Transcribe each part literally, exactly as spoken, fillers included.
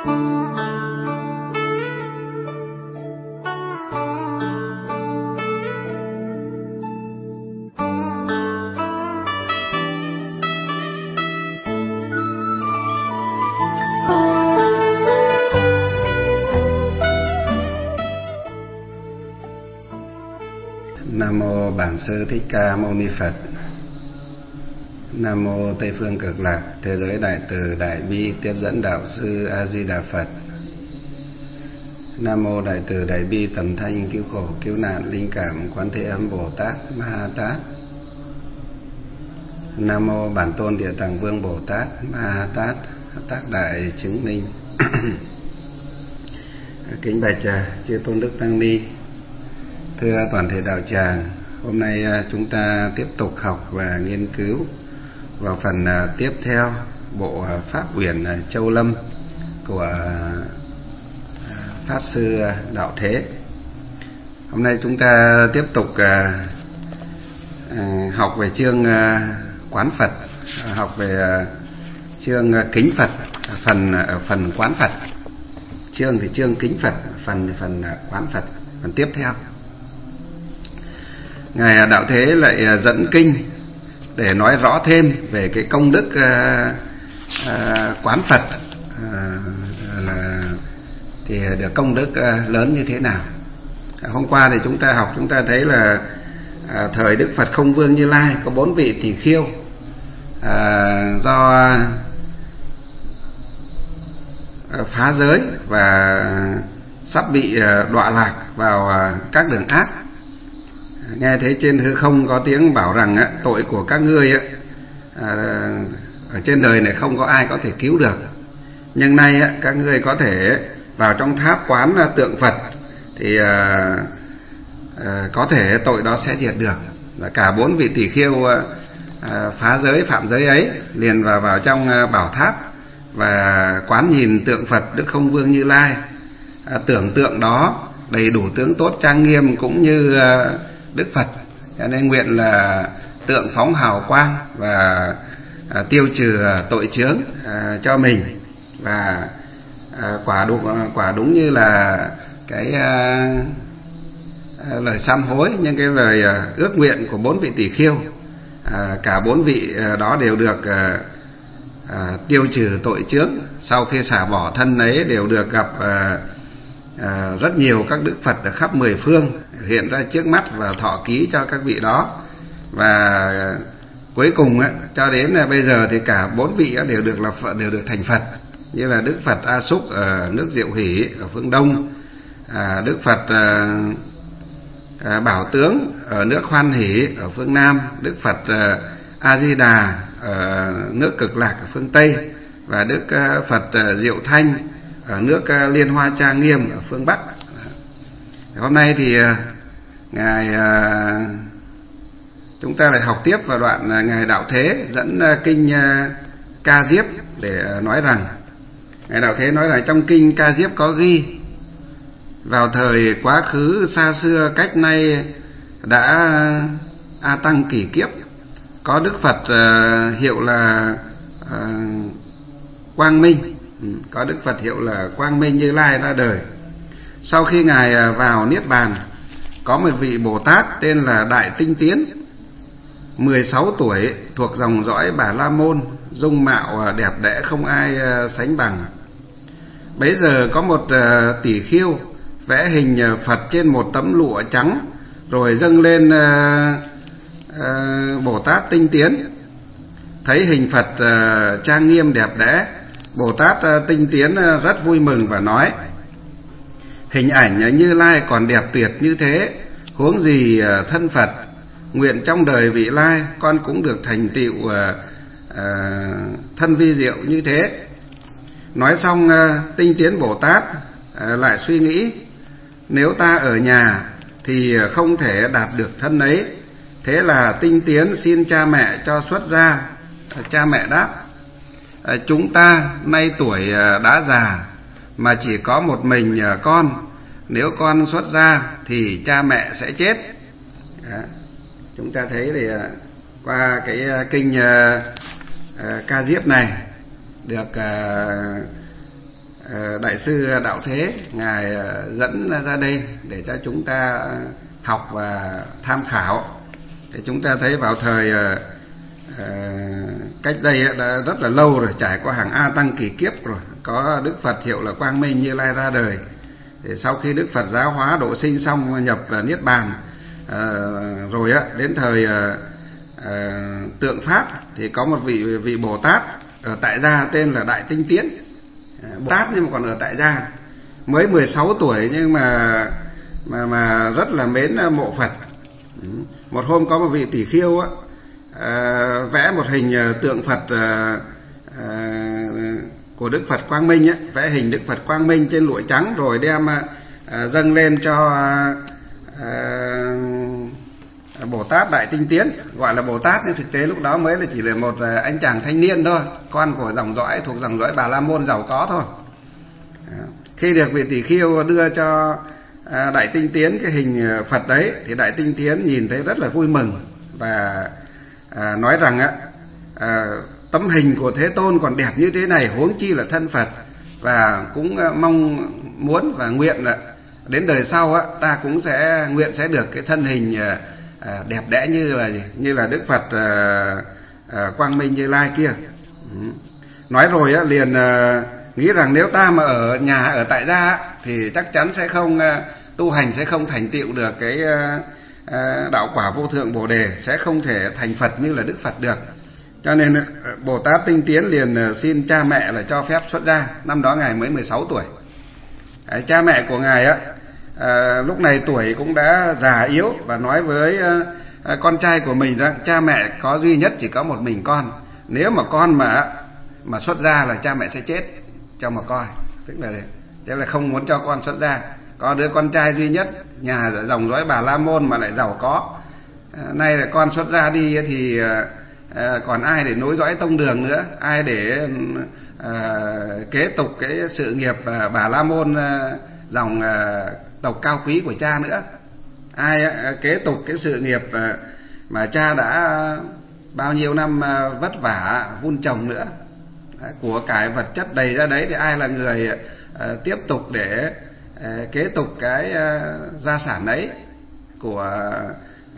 Nam mô Bản Sư Thích Ca Mâu Ni Phật. Nam mô Tây Phương Cực Lạc Thế Giới Đại Từ Đại Bi Tiếp Dẫn Đạo Sư A Di Đà Phật. Nam mô Đại Từ Đại Bi Tầm Thanh Cứu Khổ Cứu Nạn Linh Cảm Quán Thế Âm Bồ Tát Ma Ha Tát. Nam mô Bản Tôn Địa Tạng Vương Bồ Tát Ma Ha Tát Tác Đại Chứng Minh. Kính bạch chư tôn đức tăng ni, thưa toàn thể đạo tràng, hôm nay chúng ta tiếp tục học và nghiên cứu vào phần tiếp theo bộ Pháp Uyển Châu Lâm của Pháp Sư Đạo Thế. Hôm nay chúng ta tiếp tục học về chương Quán Phật, học về chương Kính Phật, phần phần Quán Phật. Chương thì chương Kính Phật, phần thì phần Quán Phật, phần tiếp theo. Ngài Đạo Thế lại dẫn kinh để nói rõ thêm về cái công đức uh, uh, quán Phật, uh, là thì được công đức uh, lớn như thế nào. Uh, hôm qua thì chúng ta học, chúng ta thấy là uh, thời Đức Phật Không Vương Như Lai có bốn vị tỳ khưu, uh, do uh, phá giới và sắp bị uh, đọa lạc vào uh, các đường ác. Nghe thấy trên hư không có tiếng bảo rằng á, tội của các ngươi á, à, ở trên đời này không có ai có thể cứu được, nhưng nay á, các ngươi có thể vào trong tháp quán tượng Phật thì à, à, có thể tội đó sẽ diệt được. Và cả bốn vị tỷ khưu à, phá giới phạm giới ấy liền vào vào trong à, bảo tháp và quán nhìn tượng Phật Đức Không Vương Như Lai. À, tưởng tượng đó đầy đủ tướng tốt trang nghiêm cũng như à, Đức Phật, cho nên nguyện là tượng phóng hào quang và à, tiêu trừ tội chướng à, cho mình. Và à, quả đúng quả đúng như là cái à, à, lời sám hối, nhưng cái lời à, ước nguyện của bốn vị tỷ khưu, à, cả bốn vị à, đó đều được à, à, tiêu trừ tội chướng. Sau khi xả bỏ thân ấy đều được gặp à, À, rất nhiều các đức Phật ở khắp mười phương hiện ra trước mắt và thọ ký cho các vị đó. Và cuối cùng á, cho đến là bây giờ thì cả bốn vị đều được là Phật, đều được thành Phật, như là Đức Phật A Xúc ở nước Diệu Hỷ ở phương Đông, à, Đức Phật à, à, Bảo Tướng ở nước Hoan Hỷ ở phương Nam, Đức Phật à, A Di Đà ở nước Cực Lạc ở phương Tây, và Đức à, Phật à, Diệu Thanh ở nước Liên Hoa Trang Nghiêm ở phương Bắc. Hôm nay thì ngài chúng ta lại học tiếp vào đoạn ngài Đạo Thế dẫn kinh Ca Diếp để nói rằng, ngài Đạo Thế nói rằng trong kinh Ca Diếp có ghi: vào thời quá khứ xa xưa cách nay đã a tăng kỷ kiếp, có Đức Phật hiệu là Quang Minh, có Đức Phật hiệu là Quang Minh Như Lai ra đời. Sau khi ngài vào niết bàn, có một vị Bồ Tát tên là Đại Tinh Tiến, mười sáu tuổi, thuộc dòng dõi Bà La Môn, dung mạo đẹp đẽ không ai sánh bằng. Bấy giờ có một tỷ khưu vẽ hình Phật trên một tấm lụa trắng, rồi dâng lên Bồ Tát Tinh Tiến. Thấy hình Phật trang nghiêm đẹp đẽ, Bồ Tát Tinh Tiến rất vui mừng và nói: hình ảnh Như Lai còn đẹp tuyệt như thế, huống gì thân Phật. Nguyện trong đời vị lai con cũng được thành tựu uh, uh, thân vi diệu như thế. Nói xong, uh, Tinh Tiến Bồ Tát uh, lại suy nghĩ: nếu ta ở nhà thì không thể đạt được thân ấy. Thế là Tinh Tiến xin cha mẹ cho xuất gia. uh, Cha mẹ đáp: chúng ta nay tuổi đã già mà chỉ có một mình con, nếu con xuất gia thì cha mẹ sẽ chết. Đó. Chúng ta thấy thì qua cái kinh Ca Diếp này được Đại sư Đạo Thế ngài dẫn ra đây để cho chúng ta học và tham khảo. Thì chúng ta thấy vào thời cách đây đã rất là lâu rồi, trải qua hàng A Tăng kỳ kiếp rồi, có Đức Phật hiệu là Quang Minh Như Lai ra đời. Thì sau khi Đức Phật giáo hóa độ sinh xong nhập niết bàn rồi á, đến thời Tượng Pháp thì có một vị vị Bồ Tát ở tại gia tên là Đại Tinh Tiến. Bồ Tát nhưng mà còn ở tại gia, mới mười sáu tuổi nhưng mà mà mà rất là mến mộ Phật. Một hôm có một vị tỷ khưu á, à, vẽ một hình tượng Phật à, à, của Đức Phật Quang Minh á, vẽ hình Đức Phật Quang Minh trên lụa trắng rồi đem à, dâng lên cho à, Bồ Tát Đại Tinh Tiến, gọi là Bồ Tát nhưng thực tế lúc đó mới là chỉ là một anh chàng thanh niên thôi, con của dòng dõi thuộc dòng dõi Bà La Môn giàu có thôi. Khi được vị tỷ khưu đưa cho Đại Tinh Tiến cái hình Phật đấy thì Đại Tinh Tiến nhìn thấy rất là vui mừng và à, nói rằng á, à, tấm hình của Thế Tôn còn đẹp như thế này, huống chi là thân Phật, và cũng mong muốn và nguyện là đến đời sau á, ta cũng sẽ nguyện sẽ được cái thân hình à, đẹp đẽ như là như là Đức Phật à, à, Quang Minh Như Lai kia. Ừ. Nói rồi á, liền à, nghĩ rằng nếu ta mà ở nhà ở tại gia thì chắc chắn sẽ không tu hành, sẽ không thành tựu được cái đạo quả vô thượng Bồ đề, sẽ không thể thành Phật như là Đức Phật được. Cho nên Bồ Tát Tinh Tiến liền xin cha mẹ là cho phép xuất gia. Năm đó ngài mới mười sáu tuổi. Đấy, cha mẹ của ngài á, à, lúc này tuổi cũng đã già yếu và nói với à, con trai của mình rằng cha mẹ có duy nhất chỉ có một mình con, nếu mà con mà mà xuất gia là cha mẹ sẽ chết cho mà coi, tức là tức là không muốn cho con xuất gia. Có đứa con trai duy nhất, nhà dòng dõi Bà La Môn mà lại giàu có, à, nay là con xuất gia đi thì à, còn ai để nối dõi tông đường nữa, ai để à, kế tục cái sự nghiệp à, Bà La Môn à, dòng à, tộc cao quý của cha nữa, ai à, kế tục cái sự nghiệp à, mà cha đã bao nhiêu năm à, vất vả vun trồng nữa. Của cải vật chất đầy ra đấy thì ai là người uh, tiếp tục để uh, kế tục cái uh, gia sản ấy của uh,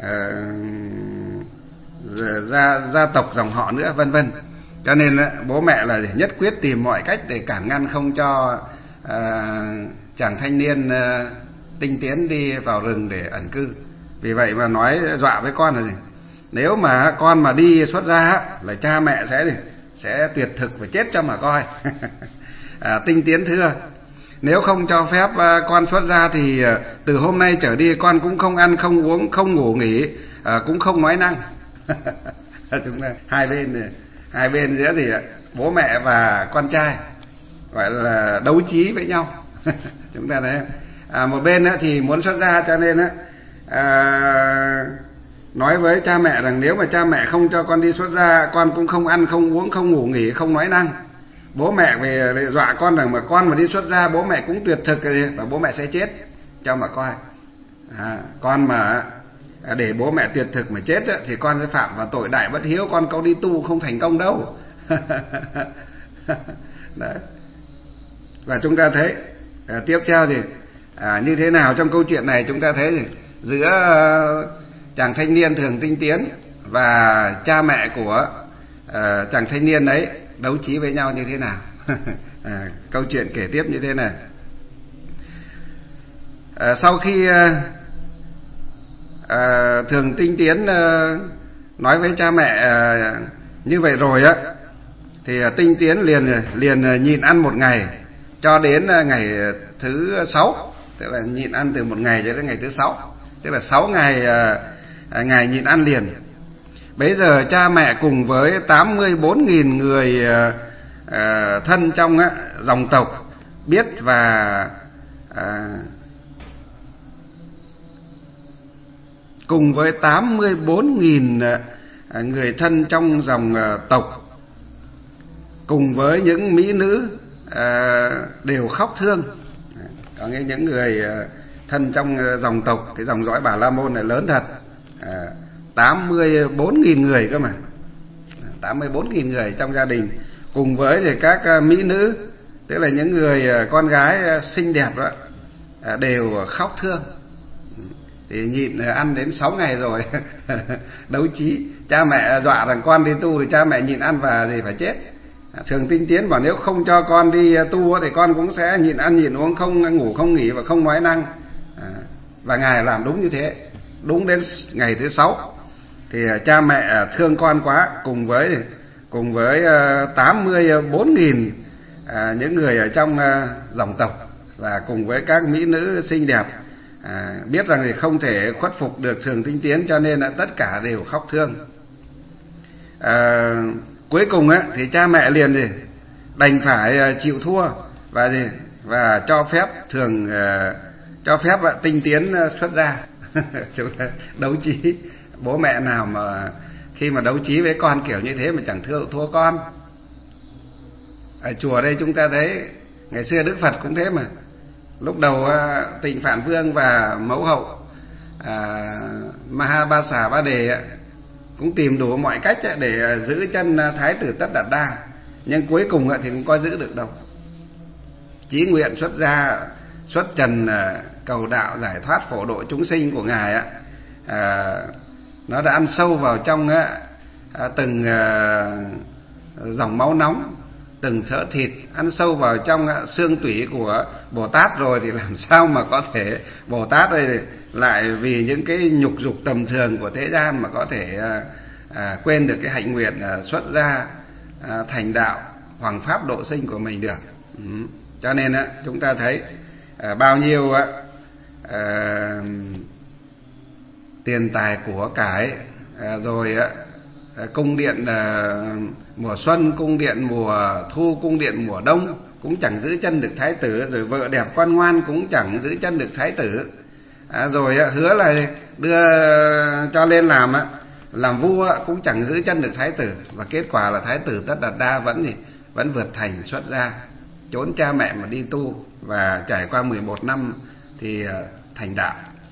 gia gia tộc dòng họ nữa, vân vân. Cho nên uh, bố mẹ là nhất quyết tìm mọi cách để cản ngăn không cho uh, chàng thanh niên uh, Tinh Tiến đi vào rừng để ẩn cư. Vì vậy mà nói dọa với con là gì? Nếu mà con mà đi xuất gia là cha mẹ sẽ gì? Sẽ tuyệt thực và chết cho mà coi. à, Tinh Tiến thưa, nếu không cho phép uh, con xuất gia thì uh, từ hôm nay trở đi con cũng không ăn, không uống, không ngủ nghỉ, uh, cũng không nói năng. Chúng ta hai bên hai bên giữa thì bố mẹ và con trai gọi là đấu trí với nhau. Chúng ta thấy à, một bên á, thì muốn xuất gia cho nên á, à, nói với cha mẹ rằng nếu mà cha mẹ không cho con đi xuất gia, con cũng không ăn, không uống, không ngủ nghỉ, không nói năng. Bố mẹ về dọa con rằng mà con mà đi xuất gia bố mẹ cũng tuyệt thực và bố mẹ sẽ chết cho mà coi. À, con mà để bố mẹ tuyệt thực mà chết thì con sẽ phạm vào tội đại bất hiếu, con có đi tu không thành công đâu. Đấy. Và chúng ta thấy à, tiếp theo gì à, như thế nào trong câu chuyện này chúng ta thấy gì giữa uh, chàng thanh niên Thường Tinh Tiến và cha mẹ của uh, chàng thanh niên ấy đấu trí với nhau như thế nào. à, câu chuyện kể tiếp như thế này. À, sau khi uh, uh, Thường Tinh Tiến uh, nói với cha mẹ uh, như vậy rồi á, thì uh, Tinh Tiến liền liền uh, nhịn ăn một ngày cho đến uh, ngày thứ sáu, tức là nhịn ăn từ một ngày cho đến ngày thứ sáu, tức là sáu ngày uh, ngày nhịn ăn liền. Bấy giờ cha mẹ cùng với tám mươi bốn nghìn người uh, uh, thân trong uh, dòng tộc biết và uh, cùng với tám mươi bốn nghìn uh, người thân trong dòng uh, tộc cùng với những mỹ nữ uh, đều khóc thương. Có nghĩa những người uh, thân trong uh, dòng tộc, cái dòng dõi Bà La Môn này lớn thật, uh, tám mươi bốn nghìn người cơ mà, tám mươi bốn nghìn người trong gia đình, cùng với thì các uh, mỹ nữ tức là những người con gái xinh đẹp đó đều khóc thương. Thì nhịn ăn đến sáu ngày rồi đấu trí. Cha mẹ dọa rằng con đi tu thì cha mẹ nhịn ăn và gì phải chết. Thường Tinh Tiến bảo nếu không cho con đi tu thì con cũng sẽ nhịn ăn nhịn uống, không ngủ không nghỉ và không nói năng. Và Ngài làm đúng như thế. Đúng đến ngày thứ sáu thì cha mẹ thương con quá, cùng với cùng với tám mươi bốn nghìn những người ở trong dòng tộc và cùng với các mỹ nữ xinh đẹp à, biết rằng thì không thể khuất phục được Thường Tinh Tiến, cho nên là tất cả đều khóc thương. À, cuối cùng á thì cha mẹ liền gì đành phải chịu thua và gì và cho phép thường uh, cho phép uh, Tinh Tiến uh, xuất gia. Chúng ta đấu trí. Bố mẹ nào mà khi mà đấu trí với con kiểu như thế mà chẳng thua thua con. Ở chùa đây chúng ta thấy ngày xưa Đức Phật cũng thế mà. Lúc đầu uh, Tịnh Phạn Vương và mẫu hậu uh, Mahabasa Ba Đề cũng tìm đủ mọi cách để giữ chân Thái tử Tất Đạt Đa, nhưng cuối cùng thì cũng có giữ được đâu. Chí nguyện xuất gia xuất trần cầu đạo giải thoát phổ độ chúng sinh của Ngài á, à, nó đã ăn sâu vào trong á, từng à, dòng máu nóng, từng thớ thịt, ăn sâu vào trong á, xương tủy của Bồ Tát rồi thì làm sao mà có thể Bồ Tát đây lại vì những cái nhục dục tầm thường của thế gian mà có thể à, à, quên được cái hạnh nguyện à, xuất gia à, thành đạo hoằng pháp độ sinh của mình được. Ừ. Cho nên á, chúng ta thấy à, bao nhiêu á, à, tiền tài của cải à, rồi á, cung điện à, mùa xuân, cung điện mùa thu, cung điện mùa đông cũng chẳng giữ chân được Thái tử, rồi vợ đẹp con ngoan cũng chẳng giữ chân được Thái tử. À, rồi á, hứa là đưa cho lên làm á, làm vua cũng chẳng giữ chân được Thái tử, và kết quả là Thái tử Tất Đạt Đa vẫn gì vẫn vượt thành xuất gia, trốn cha mẹ mà đi tu, và trải qua mười một năm thì thành đạo.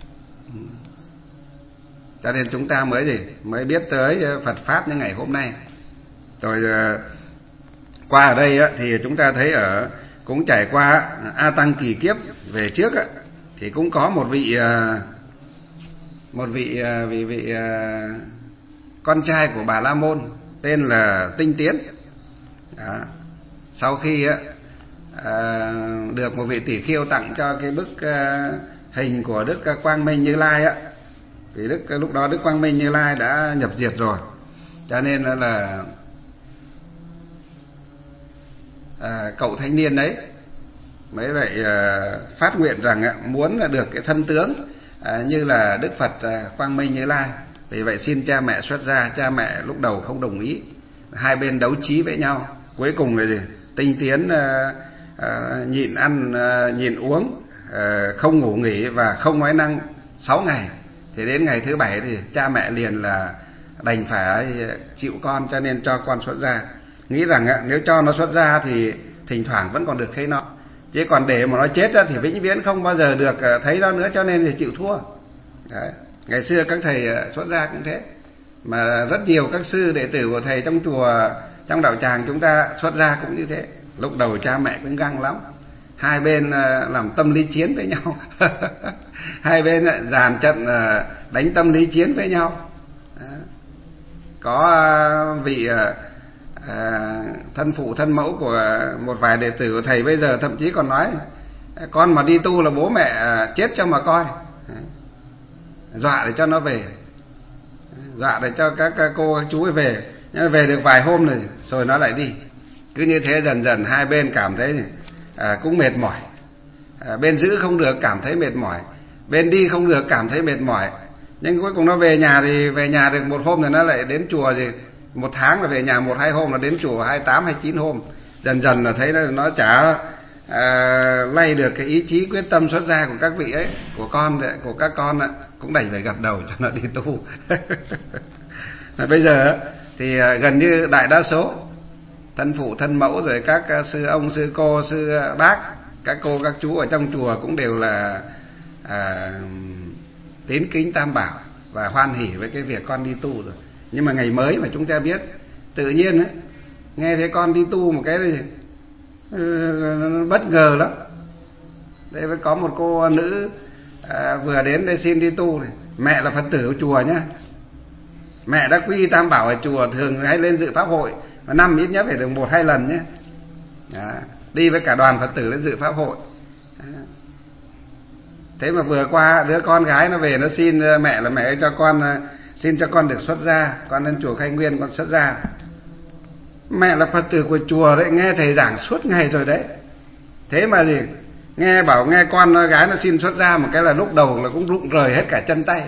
Cho nên chúng ta mới gì mới biết tới Phật pháp như ngày hôm nay. Rồi qua ở đây á, thì chúng ta thấy ở cũng trải qua A Tăng kỳ kiếp về trước á, thì cũng có một vị một vị vị vị con trai của Bà La Môn tên là Tinh Tiến. Đó. Sau khi á, à, được một vị tỷ khưu tặng cho cái bức à, hình của Đức Quang Minh Như Lai á, vì Đức lúc đó Đức Quang Minh Như Lai đã nhập diệt rồi, cho nên là à, cậu thanh niên đấy mới lại à, phát nguyện rằng á, muốn là được cái thân tướng à, như là Đức Phật à, Quang Minh Như Lai. Vì vậy xin cha mẹ xuất gia. Cha mẹ lúc đầu không đồng ý, hai bên đấu trí với nhau. Cuối cùng là gì? Tinh Tiến à, à, nhịn ăn à, nhịn uống à, không ngủ nghỉ và không nói năng sáu ngày. Thì đến ngày thứ bảy thì cha mẹ liền là đành phải chịu con, cho nên cho con xuất gia. Nghĩ rằng á, nếu cho nó xuất gia thì thỉnh thoảng vẫn còn được thấy nó, chứ còn để mà nó chết á, thì vĩnh viễn không bao giờ được thấy nó nữa, cho nên thì chịu thua. Đấy. Ngày xưa các thầy xuất gia cũng thế, mà rất nhiều các sư đệ tử của thầy trong chùa, trong đạo tràng chúng ta xuất gia cũng như thế. Lúc đầu cha mẹ cũng găng lắm, hai bên làm tâm lý chiến với nhau. Hai bên dàn trận đánh tâm lý chiến với nhau. Đó. Có vị à, thân phụ thân mẫu của một vài đệ tử của thầy bây giờ thậm chí còn nói con mà đi tu là bố mẹ chết cho mà coi. Dọa để cho nó về, dọa để cho các cô các chú về, nhưng về được vài hôm rồi rồi nó lại đi. Cứ như thế dần dần hai bên cảm thấy à, cũng mệt mỏi. À, bên giữ không được cảm thấy mệt mỏi, bên đi không được cảm thấy mệt mỏi, nhưng cuối cùng nó về nhà thì về nhà được một hôm rồi nó lại đến chùa, gì một tháng là về nhà một hai hôm, là đến chùa hai tám hai chín hôm. Dần dần là thấy nó chả à, lay được cái ý chí quyết tâm xuất gia của các vị ấy, của con của các con ấy, cũng đành phải gật đầu cho nó đi tu. Bây giờ thì gần như đại đa số thân phụ thân mẫu rồi các sư ông sư cô sư bác, các cô các chú ở trong chùa cũng đều là à, tín kính Tam Bảo và hoan hỉ với cái việc con đi tu rồi. Nhưng mà ngày mới mà chúng ta biết tự nhiên ấy, nghe thấy con đi tu một cái bất ngờ lắm. Đây mới có một cô nữ à, vừa đến đây xin đi tu này. Mẹ là Phật tử của chùa nhá, mẹ đã quy Tam Bảo ở chùa, thường hay lên dự pháp hội, và năm ít nhất phải được một hai lần nhé. Đó, đi với cả đoàn Phật tử lên dự pháp hội. Đó. Thế mà vừa qua đứa con gái nó về nó xin mẹ là mẹ ơi cho con, xin cho con được xuất gia, con lên chùa Khai Nguyên con xuất gia. Mẹ là Phật tử của chùa đấy, nghe thầy giảng suốt ngày rồi đấy. Thế mà gì nghe bảo nghe con gái nó xin xuất gia một cái là lúc đầu là cũng rụng rời hết cả chân tay.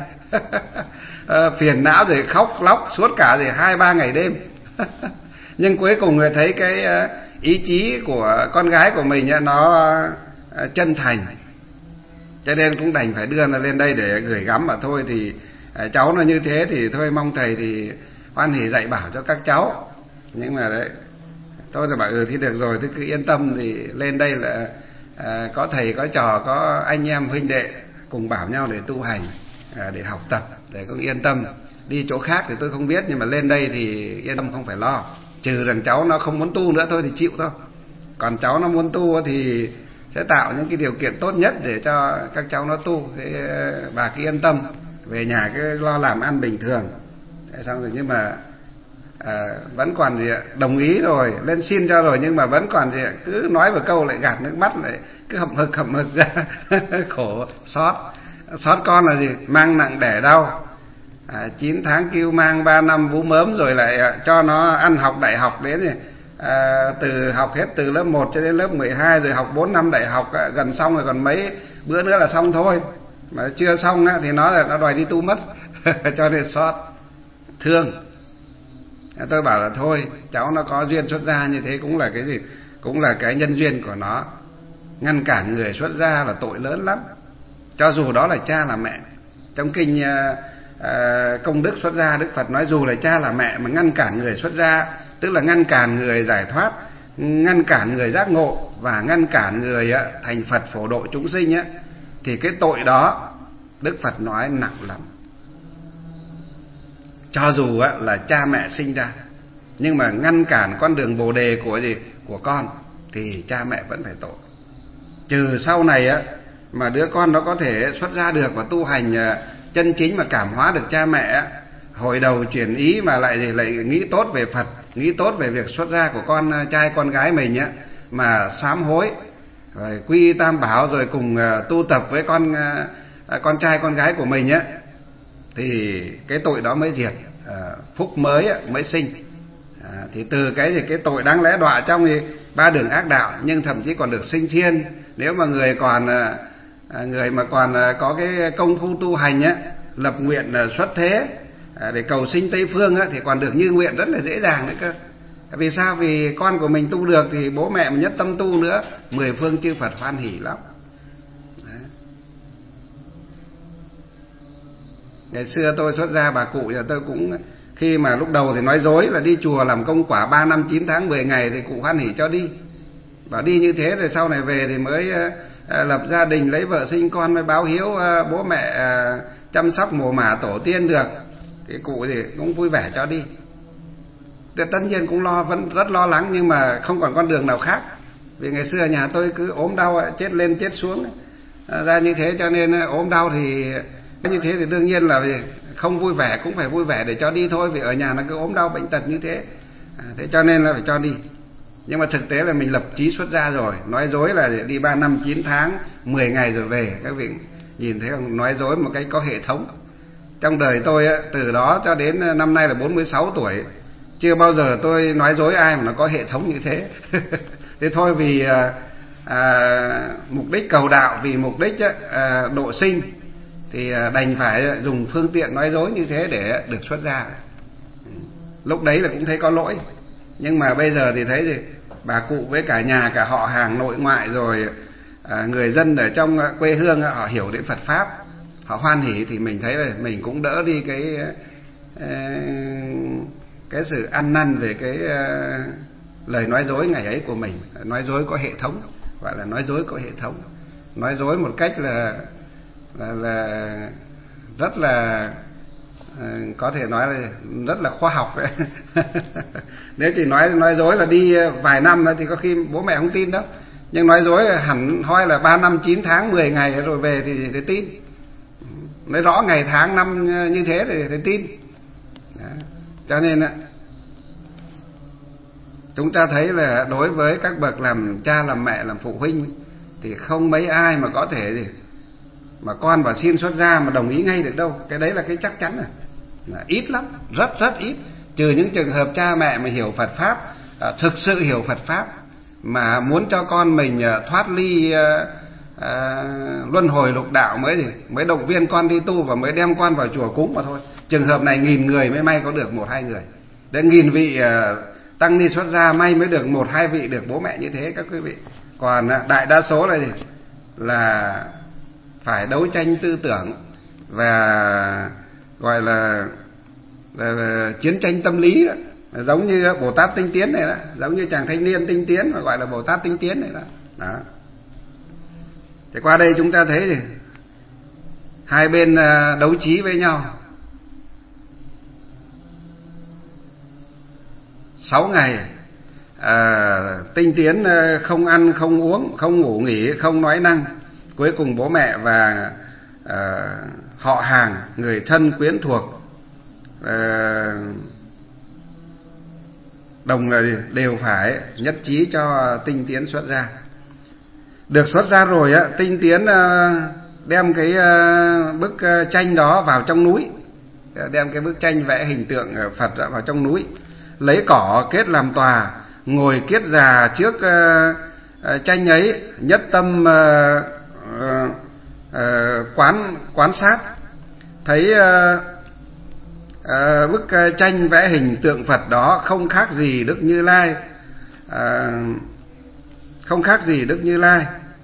à, phiền não rồi khóc lóc suốt cả rồi hai ba ngày đêm. Nhưng cuối cùng người thấy cái ý chí của con gái của mình nó chân thành, cho nên cũng đành phải đưa nó lên đây để gửi gắm mà thôi. Thì cháu nó như thế thì thôi mong thầy thì hoan hỉ dạy bảo cho các cháu. Nhưng mà đấy tôi là bảo ừ thì được rồi, thì cứ yên tâm, thì lên đây là à, có thầy có trò có anh em huynh đệ cùng bảo nhau để tu hành, à, để học tập, để con yên tâm. Đi chỗ khác thì tôi không biết, nhưng mà lên đây thì yên tâm không phải lo. Trừ rằng cháu nó không muốn tu nữa thôi thì chịu thôi. Còn cháu nó muốn tu thì sẽ tạo những cái điều kiện tốt nhất để cho các cháu nó tu. Thế bà cứ yên tâm, về nhà cứ lo làm ăn bình thường. Thế xong rồi, nhưng mà à, vẫn còn gì ạ, đồng ý rồi, lên xin cho rồi, nhưng mà vẫn còn gì ạ, cứ nói một câu lại gạt nước mắt, lại cứ hậm hực hậm hực ra. Khổ, xót. Xót con là gì? Mang nặng đẻ đau. À, chín tháng kêu mang, ba năm vú mớm, rồi lại à, cho nó ăn học đại học đến rồi. À, từ học hết từ lớp một cho đến lớp mười hai, rồi học bốn năm đại học, à, gần xong rồi, còn mấy bữa nữa là xong thôi. Mà chưa xong á, thì nó là nó đòi đi tu mất. Cho nên xót, thương. À, tôi bảo là thôi, cháu nó có duyên xuất gia như thế cũng là cái gì? Cũng là cái nhân duyên của nó. Ngăn cản người xuất gia là tội lớn lắm, cho dù đó là cha là mẹ. Trong kinh à, à, công đức xuất gia, Đức Phật nói dù là cha là mẹ mà ngăn cản người xuất gia, tức là ngăn cản người giải thoát, ngăn cản người giác ngộ, và ngăn cản người á, thành Phật phổ độ chúng sinh á, thì cái tội đó Đức Phật nói nặng lắm. Cho dù á, là cha mẹ sinh ra, nhưng mà ngăn cản con đường bồ đề của gì? Của con, thì cha mẹ vẫn phải tội. Trừ sau này á, mà đứa con nó có thể xuất ra được và tu hành chân chính mà cảm hóa được cha mẹ á, hồi đầu chuyển ý mà lại lại nghĩ tốt về Phật, nghĩ tốt về việc xuất gia của con trai con gái mình á, mà sám hối rồi quy Tam Bảo, rồi cùng tu tập với con con trai con gái của mình á, thì cái tội đó mới diệt, phúc mới mới sinh. À, thì từ cái gì cái tội đáng lẽ đọa trong thì ba đường ác đạo, nhưng thậm chí còn được sinh thiên. Nếu mà người còn à, người mà còn có cái công phu tu hành á, lập nguyện xuất thế à, để cầu sinh Tây Phương á, thì còn được như nguyện rất là dễ dàng nữa cơ. Vì sao? Vì con của mình tu được thì bố mẹ mà nhất tâm tu nữa, mười phương chư Phật hoan hỉ lắm. Đấy. Ngày xưa tôi xuất gia, bà cụ nhà tôi cũng khi mà lúc đầu thì nói dối là đi chùa làm công quả ba năm chín tháng mười ngày, thì cụ hoan hỉ cho đi. Bảo đi như thế rồi sau này về thì mới à, lập gia đình, lấy vợ sinh con, mới báo hiếu à, bố mẹ à, chăm sóc mồ mả tổ tiên được. Thì cụ thì cũng vui vẻ cho đi. Thì tất nhiên cũng lo, vẫn rất lo lắng, nhưng mà không còn con đường nào khác. Vì ngày xưa nhà tôi cứ ốm đau chết lên chết xuống à, ra như thế, cho nên ốm đau thì như thế thì đương nhiên là không vui vẻ cũng phải vui vẻ để cho đi thôi, vì ở nhà nó cứ ốm đau bệnh tật như thế. À, thế cho nên là phải cho đi. Nhưng mà thực tế là mình lập chí xuất gia rồi, nói dối là đi ba năm chín tháng mười ngày rồi về. Các vị nhìn thấy không, nói dối một cách có hệ thống. Trong đời tôi từ đó cho đến năm nay là bốn mươi sáu tuổi, chưa bao giờ tôi nói dối ai mà nó có hệ thống như thế. Thế thôi, vì à, à, mục đích cầu đạo, vì mục đích à, độ sinh, thì đành phải dùng phương tiện nói dối như thế để được xuất gia. Lúc đấy là cũng thấy có lỗi, nhưng mà bây giờ thì thấy gì, bà cụ với cả nhà, cả họ hàng nội ngoại, rồi à, người dân ở trong quê hương họ hiểu đến Phật pháp, họ hoan hỉ, thì mình thấy là mình cũng đỡ đi cái cái sự ăn năn về cái lời nói dối ngày ấy của mình. Nói dối có hệ thống, gọi là nói dối có hệ thống, nói dối một cách là là, là rất là có thể nói là rất là khoa học đấy. Nếu chỉ nói nói dối là đi vài năm thì có khi bố mẹ không tin đâu, nhưng nói dối hẳn hoi là ba năm chín tháng mười ngày rồi về thì, thì tin, nói rõ ngày tháng năm như thế thì, thì tin. Đó. Cho nên chúng ta thấy là đối với các bậc làm cha làm mẹ làm phụ huynh thì không mấy ai mà có thể gì mà con vào xin xuất gia mà đồng ý ngay được đâu. Cái đấy là cái chắc chắn rồi, là ít lắm, rất rất ít. Trừ những trường hợp cha mẹ mà hiểu Phật pháp, thực sự hiểu Phật pháp, mà muốn cho con mình thoát ly à, à, luân hồi lục đạo mới gì mới động viên con đi tu và mới đem con vào chùa cúng mà thôi. Trường hợp này nghìn người mới may có được một hai người. Đến nghìn vị à, tăng ni xuất gia may mới được một hai vị được bố mẹ như thế các quý vị. Còn à, đại đa số là gì là phải đấu tranh tư tưởng và gọi là, là, là chiến tranh tâm lý đó. Giống như Bồ Tát Tinh Tiến này đó, giống như chàng thanh niên tinh tiến mà gọi là Bồ Tát Tinh Tiến này đó. Đó. Thì qua đây chúng ta thấy gì hai bên đấu trí với nhau. Sáu ngày à, Tinh Tiến không ăn không uống không ngủ nghỉ không nói năng. Cuối cùng bố mẹ và à, họ hàng người thân quyến thuộc à, đồng là đều phải nhất trí cho Tinh Tiến xuất gia. Được xuất gia rồi á, Tinh Tiến đem cái bức tranh đó vào trong núi, đem cái bức tranh vẽ hình tượng Phật vào trong núi, lấy cỏ kết làm tòa, ngồi kiết già trước tranh ấy, nhất tâm quán quán sát, thấy À, bức tranh vẽ hình tượng Phật đó không khác gì Đức Như Lai, à, không khác gì Đức Như Lai.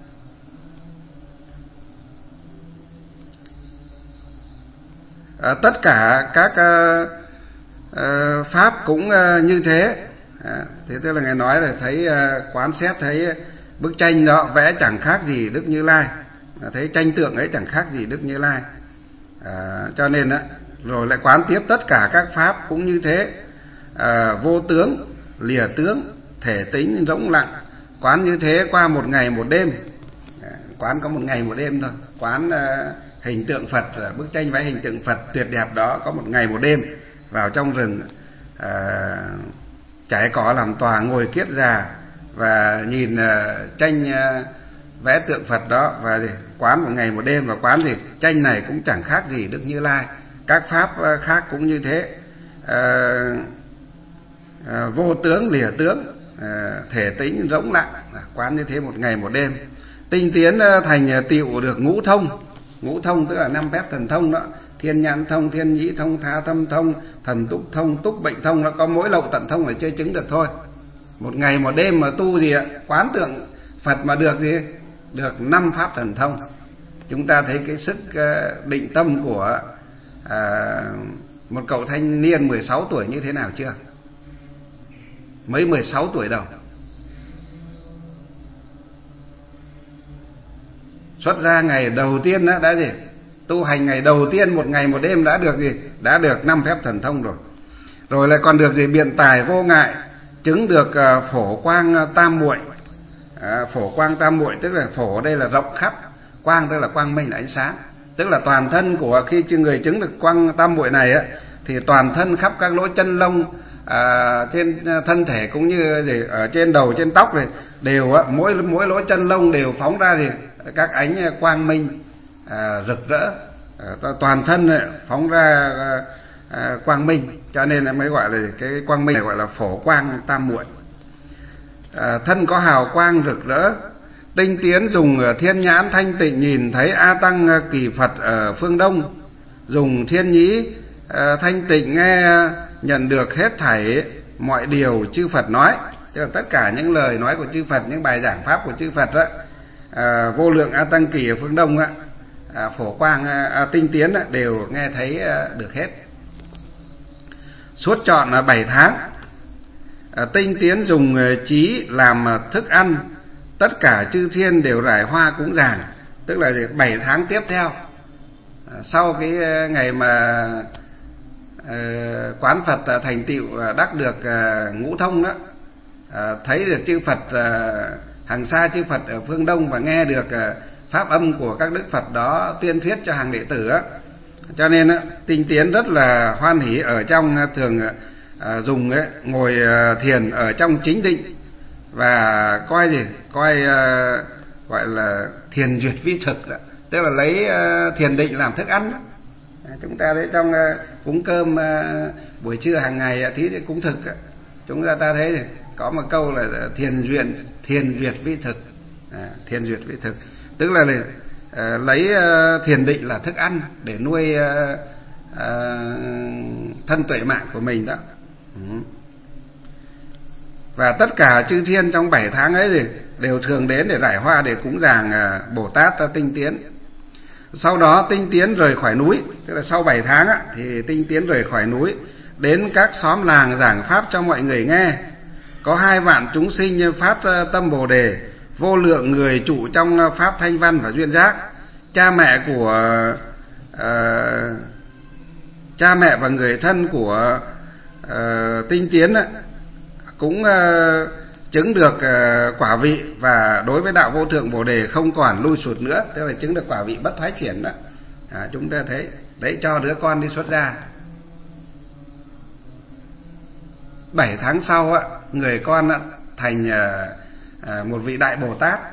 À, tất cả các à, à, pháp cũng à, như thế. À, thế tức là Ngài nói là thấy à, quán xét thấy bức tranh đó vẽ chẳng khác gì Đức Như Lai, à, thấy tranh tượng ấy chẳng khác gì Đức Như Lai. À, cho nên á rồi lại quán tiếp tất cả các pháp cũng như thế, à, vô tướng, lìa tướng, thể tính, rỗng lặng. Quán như thế qua một ngày một đêm, à, quán có một ngày một đêm thôi. Quán à, hình tượng Phật, bức tranh vẽ hình tượng Phật tuyệt đẹp đó có một ngày một đêm. Vào trong rừng à, trải cỏ làm tòa, ngồi kiết già và nhìn à, tranh à, vẽ tượng Phật đó và gì? Quán một ngày một đêm. Và quán gì? Tranh này cũng chẳng khác gì Đức Như Lai. Các pháp khác cũng như thế, à, à, vô tướng, lìa tướng, à, thể tính, rỗng lặng, quán như thế một ngày một đêm. Tinh Tiến thành tựu được ngũ thông. Ngũ thông tức là năm phép thần thông đó: thiên nhãn thông, thiên nhĩ thông, tha tâm thông, thần túc thông, túc bệnh thông. Nó có mỗi lậu tận thông là chưa chứng được thôi. Một ngày một đêm mà tu gì ạ? Quán tượng Phật mà được gì? Được năm pháp thần thông. Chúng ta thấy cái sức định tâm của À, một cậu thanh niên mười sáu tuổi như thế nào chưa? Mới mười sáu tuổi đầu, xuất ra ngày đầu tiên đó, đã gì? Tu hành ngày đầu tiên một ngày một đêm đã được gì? Đã được năm phép thần thông rồi. Rồi lại còn được gì? Biện tài vô ngại, chứng được uh, phổ quang tam muội. À, phổ quang tam muội tức là phổ đây là rộng khắp, quang tức là quang minh là ánh sáng. Tức là toàn thân của khi người chứng được quang tam muội này á, thì toàn thân khắp các lỗ chân lông à, trên thân thể cũng như gì ở trên đầu trên tóc này đều á, mỗi mỗi lỗ chân lông đều phóng ra gì các ánh quang minh à, rực rỡ, à, toàn thân này phóng ra à, quang minh, cho nên mới gọi là cái quang minh này gọi là phổ quang tam muội. À, thân có hào quang rực rỡ. Tinh Tiến dùng thiên nhãn thanh tịnh nhìn thấy A Tăng Kỳ Phật ở phương Đông, dùng thiên nhĩ thanh tịnh nghe nhận được hết thảy mọi điều chư Phật nói, tức là tất cả những lời nói của chư Phật, những bài giảng pháp của chư Phật đó, à, vô lượng A Tăng Kỳ ở phương Đông á, à, phổ quang à, Tinh Tiến á, đều nghe thấy à, được hết. Suốt trọn là bảy tháng, à, Tinh Tiến dùng trí làm thức ăn, tất cả chư thiên đều rải hoa cúng dường, tức là bảy tháng tiếp theo, à, sau cái ngày mà quán Phật thành tựu đắc được ngũ thông đó, thấy được chư Phật hàng xa chư Phật ở phương Đông và nghe được pháp âm của các đức Phật đó tuyên thuyết cho hàng đệ tử á, cho nên á Tinh Tiến rất là hoan hỷ ở trong thường dùng ấy, ngồi thiền ở trong chính định và coi gì coi gọi là thiền duyệt vi thực đó, tức là lấy thiền định làm thức ăn đó. Chúng ta thấy trong cúng cơm buổi trưa hàng ngày thí cúng thực, chúng ta ta thấy có một câu là thiền duyệt thiền duyệt vi thực, à, thiền duyệt vi thực tức là uh, lấy uh, thiền định là thức ăn để nuôi uh, uh, thân tuệ mạng của mình đó. Ừ. Và tất cả chư thiên trong bảy tháng ấy thì đều thường đến để rải hoa để cúng dường uh, Bồ Tát uh, Tinh Tiến. Sau đó Tinh Tiến rời khỏi núi, tức là sau bảy tháng á, thì Tinh Tiến rời khỏi núi đến các xóm làng giảng pháp cho mọi người nghe. Có hai vạn chúng sinh phát tâm Bồ Đề, vô lượng người trụ trong pháp thanh văn và duyên giác. Cha mẹ của uh, cha mẹ và người thân của uh, Tinh Tiến á, cũng uh, chứng được uh, quả vị, và đối với đạo vô thượng Bồ Đề không còn lui sụt nữa, tức là chứng được quả vị bất thoái chuyển đó. À, chúng ta thấy đấy, cho đứa con đi xuất gia. Bảy tháng sau á, người con á, thành uh, một vị đại Bồ Tát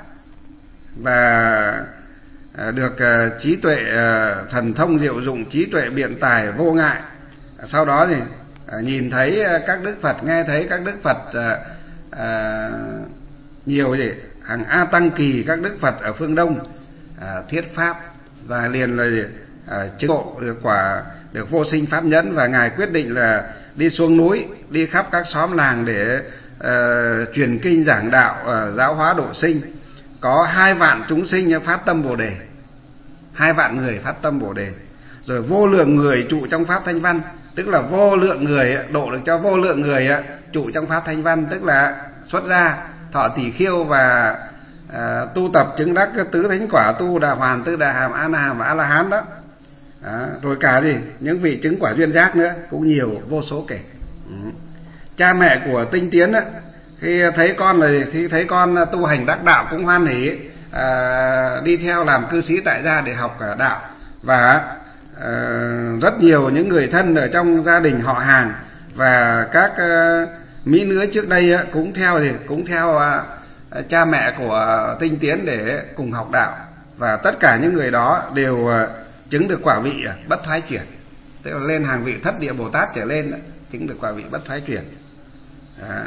và uh, được uh, trí tuệ uh, thần thông diệu dụng, trí tuệ biện tài vô ngại. Sau đó thì uh, nhìn thấy uh, các đức Phật, nghe thấy các đức Phật uh, uh, nhiều gì hàng A Tăng Kỳ các đức Phật ở phương Đông uh, thuyết pháp, và liền là uh, chứng ngộ được quả được vô sinh pháp nhẫn, và ngài quyết định là đi xuống núi, đi khắp các xóm làng để uh, truyền kinh giảng đạo, uh, giáo hóa độ sinh. Có hai vạn chúng sinh phát tâm Bồ Đề, hai vạn người phát tâm Bồ Đề, rồi vô lượng người trụ trong pháp thanh văn, tức là vô lượng người độ được cho vô lượng người trụ trong pháp thanh văn, tức là xuất gia thọ tỷ khiêu và uh, tu tập chứng đắc tứ thánh quả, tu đà hoàn, tứ đà hàm, a na hàm và a la hán đó. À, rồi cả gì những vị chứng quả duyên giác nữa cũng nhiều vô số kể. Ừ. Cha mẹ của Tinh Tiến á, khi thấy con là khi thấy con tu hành đắc đạo cũng hoan hỉ à, đi theo làm cư sĩ tại gia để học đạo, và à, rất nhiều những người thân ở trong gia đình họ hàng và các à, mỹ nữ trước đây á, cũng theo thì cũng theo à, cha mẹ của Tinh Tiến để cùng học đạo, và tất cả những người đó đều à, chứng được quả vị bất thoái chuyển, tức là lên hàng vị thất địa Bồ Tát trở lên, chứng được quả vị bất thoái chuyển. À.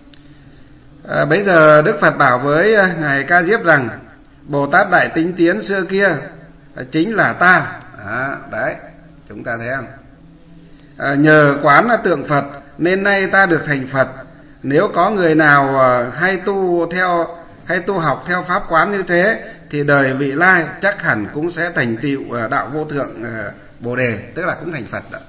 À, bây giờ Đức Phật bảo với ngài Ca Diếp rằng Bồ Tát Đại Tinh Tiến xưa kia chính là ta. À, đấy, chúng ta thấy không? À, nhờ quán tượng Phật nên nay ta được thành Phật. Nếu có người nào hay tu theo hay tu học theo pháp quán như thế thì đời vị lai chắc hẳn cũng sẽ thành tựu đạo vô thượng Bồ Đề, tức là cũng thành Phật đó.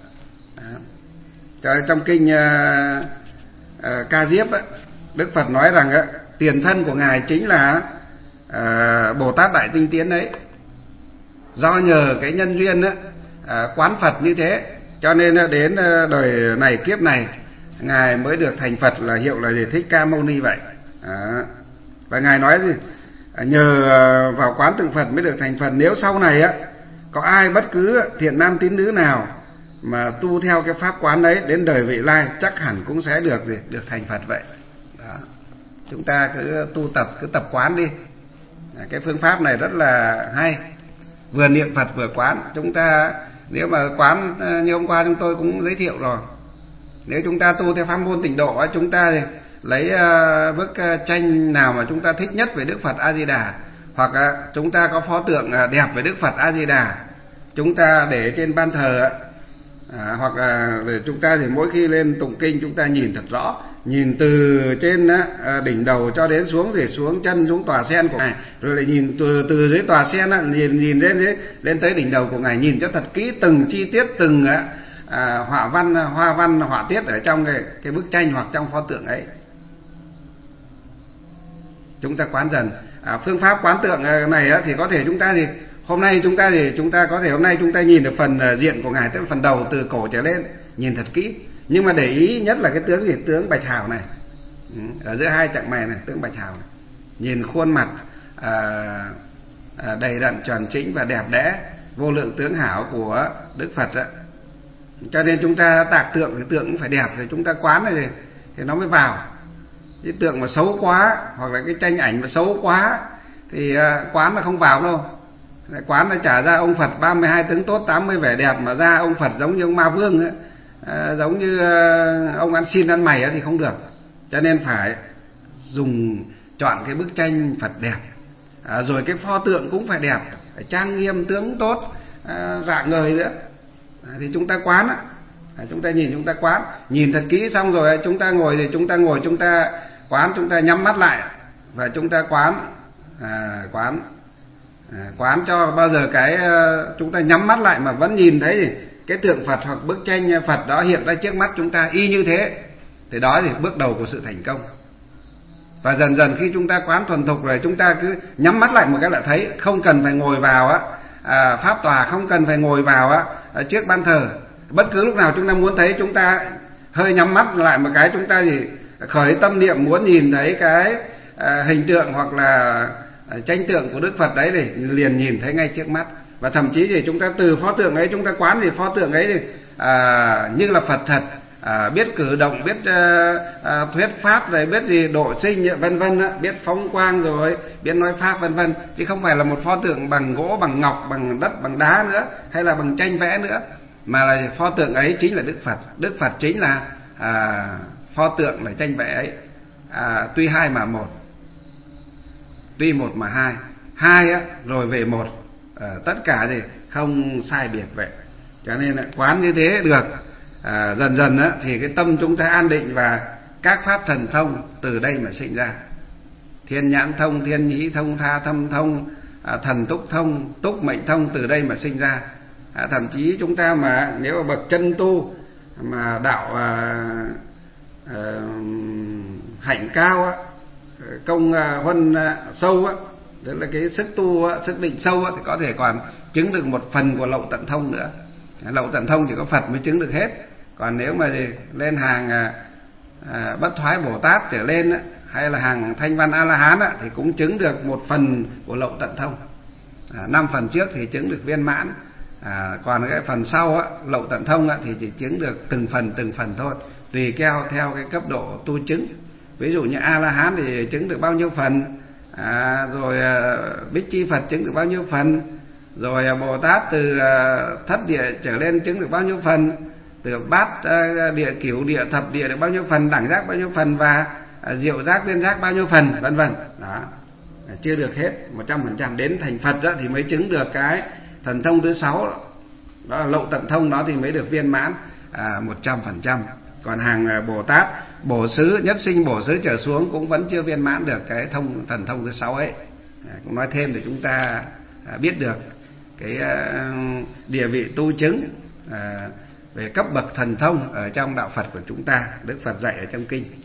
Đó. Trong kinh uh, uh, Ca Diếp á, Đức Phật nói rằng á, tiền thân của ngài chính là uh, Bồ Tát Đại Tinh Tiến đấy. Do nhờ cái nhân duyên á, uh, quán Phật như thế, cho nên đến đời này kiếp này ngài mới được thành Phật, là hiệu là gì? Thích Ca Mâu Ni vậy. Đó. Và ngài nói gì? Nhờ vào quán tượng Phật mới được thành Phật. Nếu sau này á có ai bất cứ thiện nam tín nữ nào mà tu theo cái pháp quán đấy đến đời vị lai chắc hẳn cũng sẽ được gì? Được thành Phật vậy. Đó. Chúng ta cứ tu tập, cứ tập quán đi. Cái phương pháp này rất là hay, vừa niệm Phật vừa quán. Chúng ta nếu mà quán như hôm qua chúng tôi cũng giới thiệu rồi, nếu chúng ta tu theo pháp môn tịnh độ, chúng ta thì lấy uh, bức uh, tranh nào mà chúng ta thích nhất về Đức Phật A Di Đà, hoặc uh, chúng ta có pho tượng uh, đẹp về Đức Phật A Di Đà, chúng ta để trên ban thờ, uh, hoặc uh, để chúng ta thì mỗi khi lên tụng kinh chúng ta nhìn thật rõ, nhìn từ trên uh, đỉnh đầu cho đến xuống, thì xuống chân xuống tòa sen của ngài, rồi lại nhìn từ từ dưới tòa sen uh, nhìn nhìn lên đấy, lên tới đỉnh đầu của ngài, nhìn cho thật kỹ từng chi tiết, từng uh, uh, họa văn, hoa văn, họa tiết ở trong cái, cái bức tranh hoặc trong pho tượng ấy. Chúng ta quán dần. À, phương pháp quán tượng này á, thì có thể chúng ta thì hôm nay chúng ta thì chúng ta có thể hôm nay chúng ta nhìn được phần diện của ngài, tức là phần đầu từ cổ trở lên, nhìn thật kỹ. Nhưng mà để ý nhất là cái tướng gì? Tướng bạch hào này, ở giữa hai chặng mày này, tướng bạch hào này. Nhìn khuôn mặt à, à, đầy đặn tròn trĩnh và đẹp đẽ, vô lượng tướng hảo của Đức Phật đó. Cho nên chúng ta tạc tượng thì tượng cũng phải đẹp, thì chúng ta quán này thì, thì nó mới vào. Cái tượng mà xấu quá, hoặc là cái tranh ảnh mà xấu quá thì à, quán là không vào đâu. Quán là trả ra ông Phật ba mươi hai tướng tốt, tám mươi vẻ đẹp, mà ra ông Phật giống như ông Ma Vương ấy, à, giống như à, ông ăn xin ăn mày ấy, thì không được. Cho nên phải dùng chọn cái bức tranh Phật đẹp, à, rồi cái pho tượng cũng phải đẹp, phải trang nghiêm tướng tốt, à, rạng ngời nữa, à, thì chúng ta quán á, à, chúng ta nhìn chúng ta quán, nhìn thật kỹ xong rồi chúng ta ngồi thì chúng ta ngồi chúng ta quán, chúng ta nhắm mắt lại và chúng ta quán, à, quán, à, quán cho bao giờ cái chúng ta nhắm mắt lại mà vẫn nhìn thấy cái tượng Phật hoặc bức tranh Phật đó hiện ra trước mắt chúng ta y như thế, thì đó thì bước đầu của sự thành công. Và dần dần khi chúng ta quán thuần thục rồi, chúng ta cứ nhắm mắt lại một cái là thấy, không cần phải ngồi vào á à, pháp tòa, không cần phải ngồi vào á trước ban thờ. Bất cứ lúc nào chúng ta muốn thấy, chúng ta hơi nhắm mắt lại một cái, chúng ta thì khởi tâm niệm muốn nhìn thấy cái à, hình tượng hoặc là à, tranh tượng của Đức Phật đấy, thì liền nhìn thấy ngay trước mắt. Và thậm chí thì chúng ta từ pho tượng ấy chúng ta quán thì pho tượng ấy thì à, như là Phật thật, à, biết cử động, biết à, à, thuyết pháp, rồi biết gì độ sinh vân vân, biết phóng quang, rồi biết nói pháp vân vân, chứ không phải là một pho tượng bằng gỗ, bằng ngọc, bằng đất, bằng đá nữa, hay là bằng tranh vẽ nữa, mà là pho tượng ấy chính là Đức Phật. Đức Phật chính là à, pho tượng là tranh vẽ ấy, à, tuy hai mà một, tuy một mà hai, hai á, rồi về một, à, tất cả thì không sai biệt vậy. Cho nên quán như thế được, à, dần dần á, thì cái tâm chúng ta an định, và các pháp thần thông từ đây mà sinh ra. Thiên nhãn thông, thiên nhĩ thông, tha thâm thông, à, thần túc thông, túc mệnh thông từ đây mà sinh ra. À, thậm chí chúng ta mà nếu mà bậc chân tu mà đạo à, à, hạnh cao á, công à, huân à, sâu á, tức là cái sức tu á, sức định sâu á, thì có thể còn chứng được một phần của lậu tận thông nữa. Lậu tận thông chỉ có Phật mới chứng được hết. Còn nếu mà lên hàng à, à, bất thoái Bồ Tát trở lên á, hay là hàng thanh văn A La Hán á, thì cũng chứng được một phần của lậu tận thông. À, năm phần trước thì chứng được viên mãn. À, còn cái phần sau á, lậu tận thông á, thì chỉ chứng được từng phần từng phần thôi, tùy keo theo cái cấp độ tu chứng. Ví dụ như A La Hán thì chứng được bao nhiêu phần, à, rồi à, Bích Chi Phật chứng được bao nhiêu phần, rồi à, Bồ Tát từ à, thất địa trở lên chứng được bao nhiêu phần, từ bát à, địa, cửu địa, thập địa được bao nhiêu phần, đẳng giác bao nhiêu phần, và à, diệu giác, viên giác bao nhiêu phần, vân vân. Đó, chưa được hết một trăm phần trăm. Đến thành Phật đó thì mới chứng được cái thần thông thứ sáu, đó là lậu tận thông, đó thì mới được viên mãn à, một trăm phần trăm. Còn hàng Bồ Tát bổ xứ, nhất sinh bổ xứ trở xuống cũng vẫn chưa viên mãn được cái thông thần thông thứ sáu ấy. À, cũng nói thêm để chúng ta à, biết được cái à, địa vị tu chứng à, về cấp bậc thần thông ở trong đạo Phật của chúng ta, Đức Phật dạy ở trong kinh.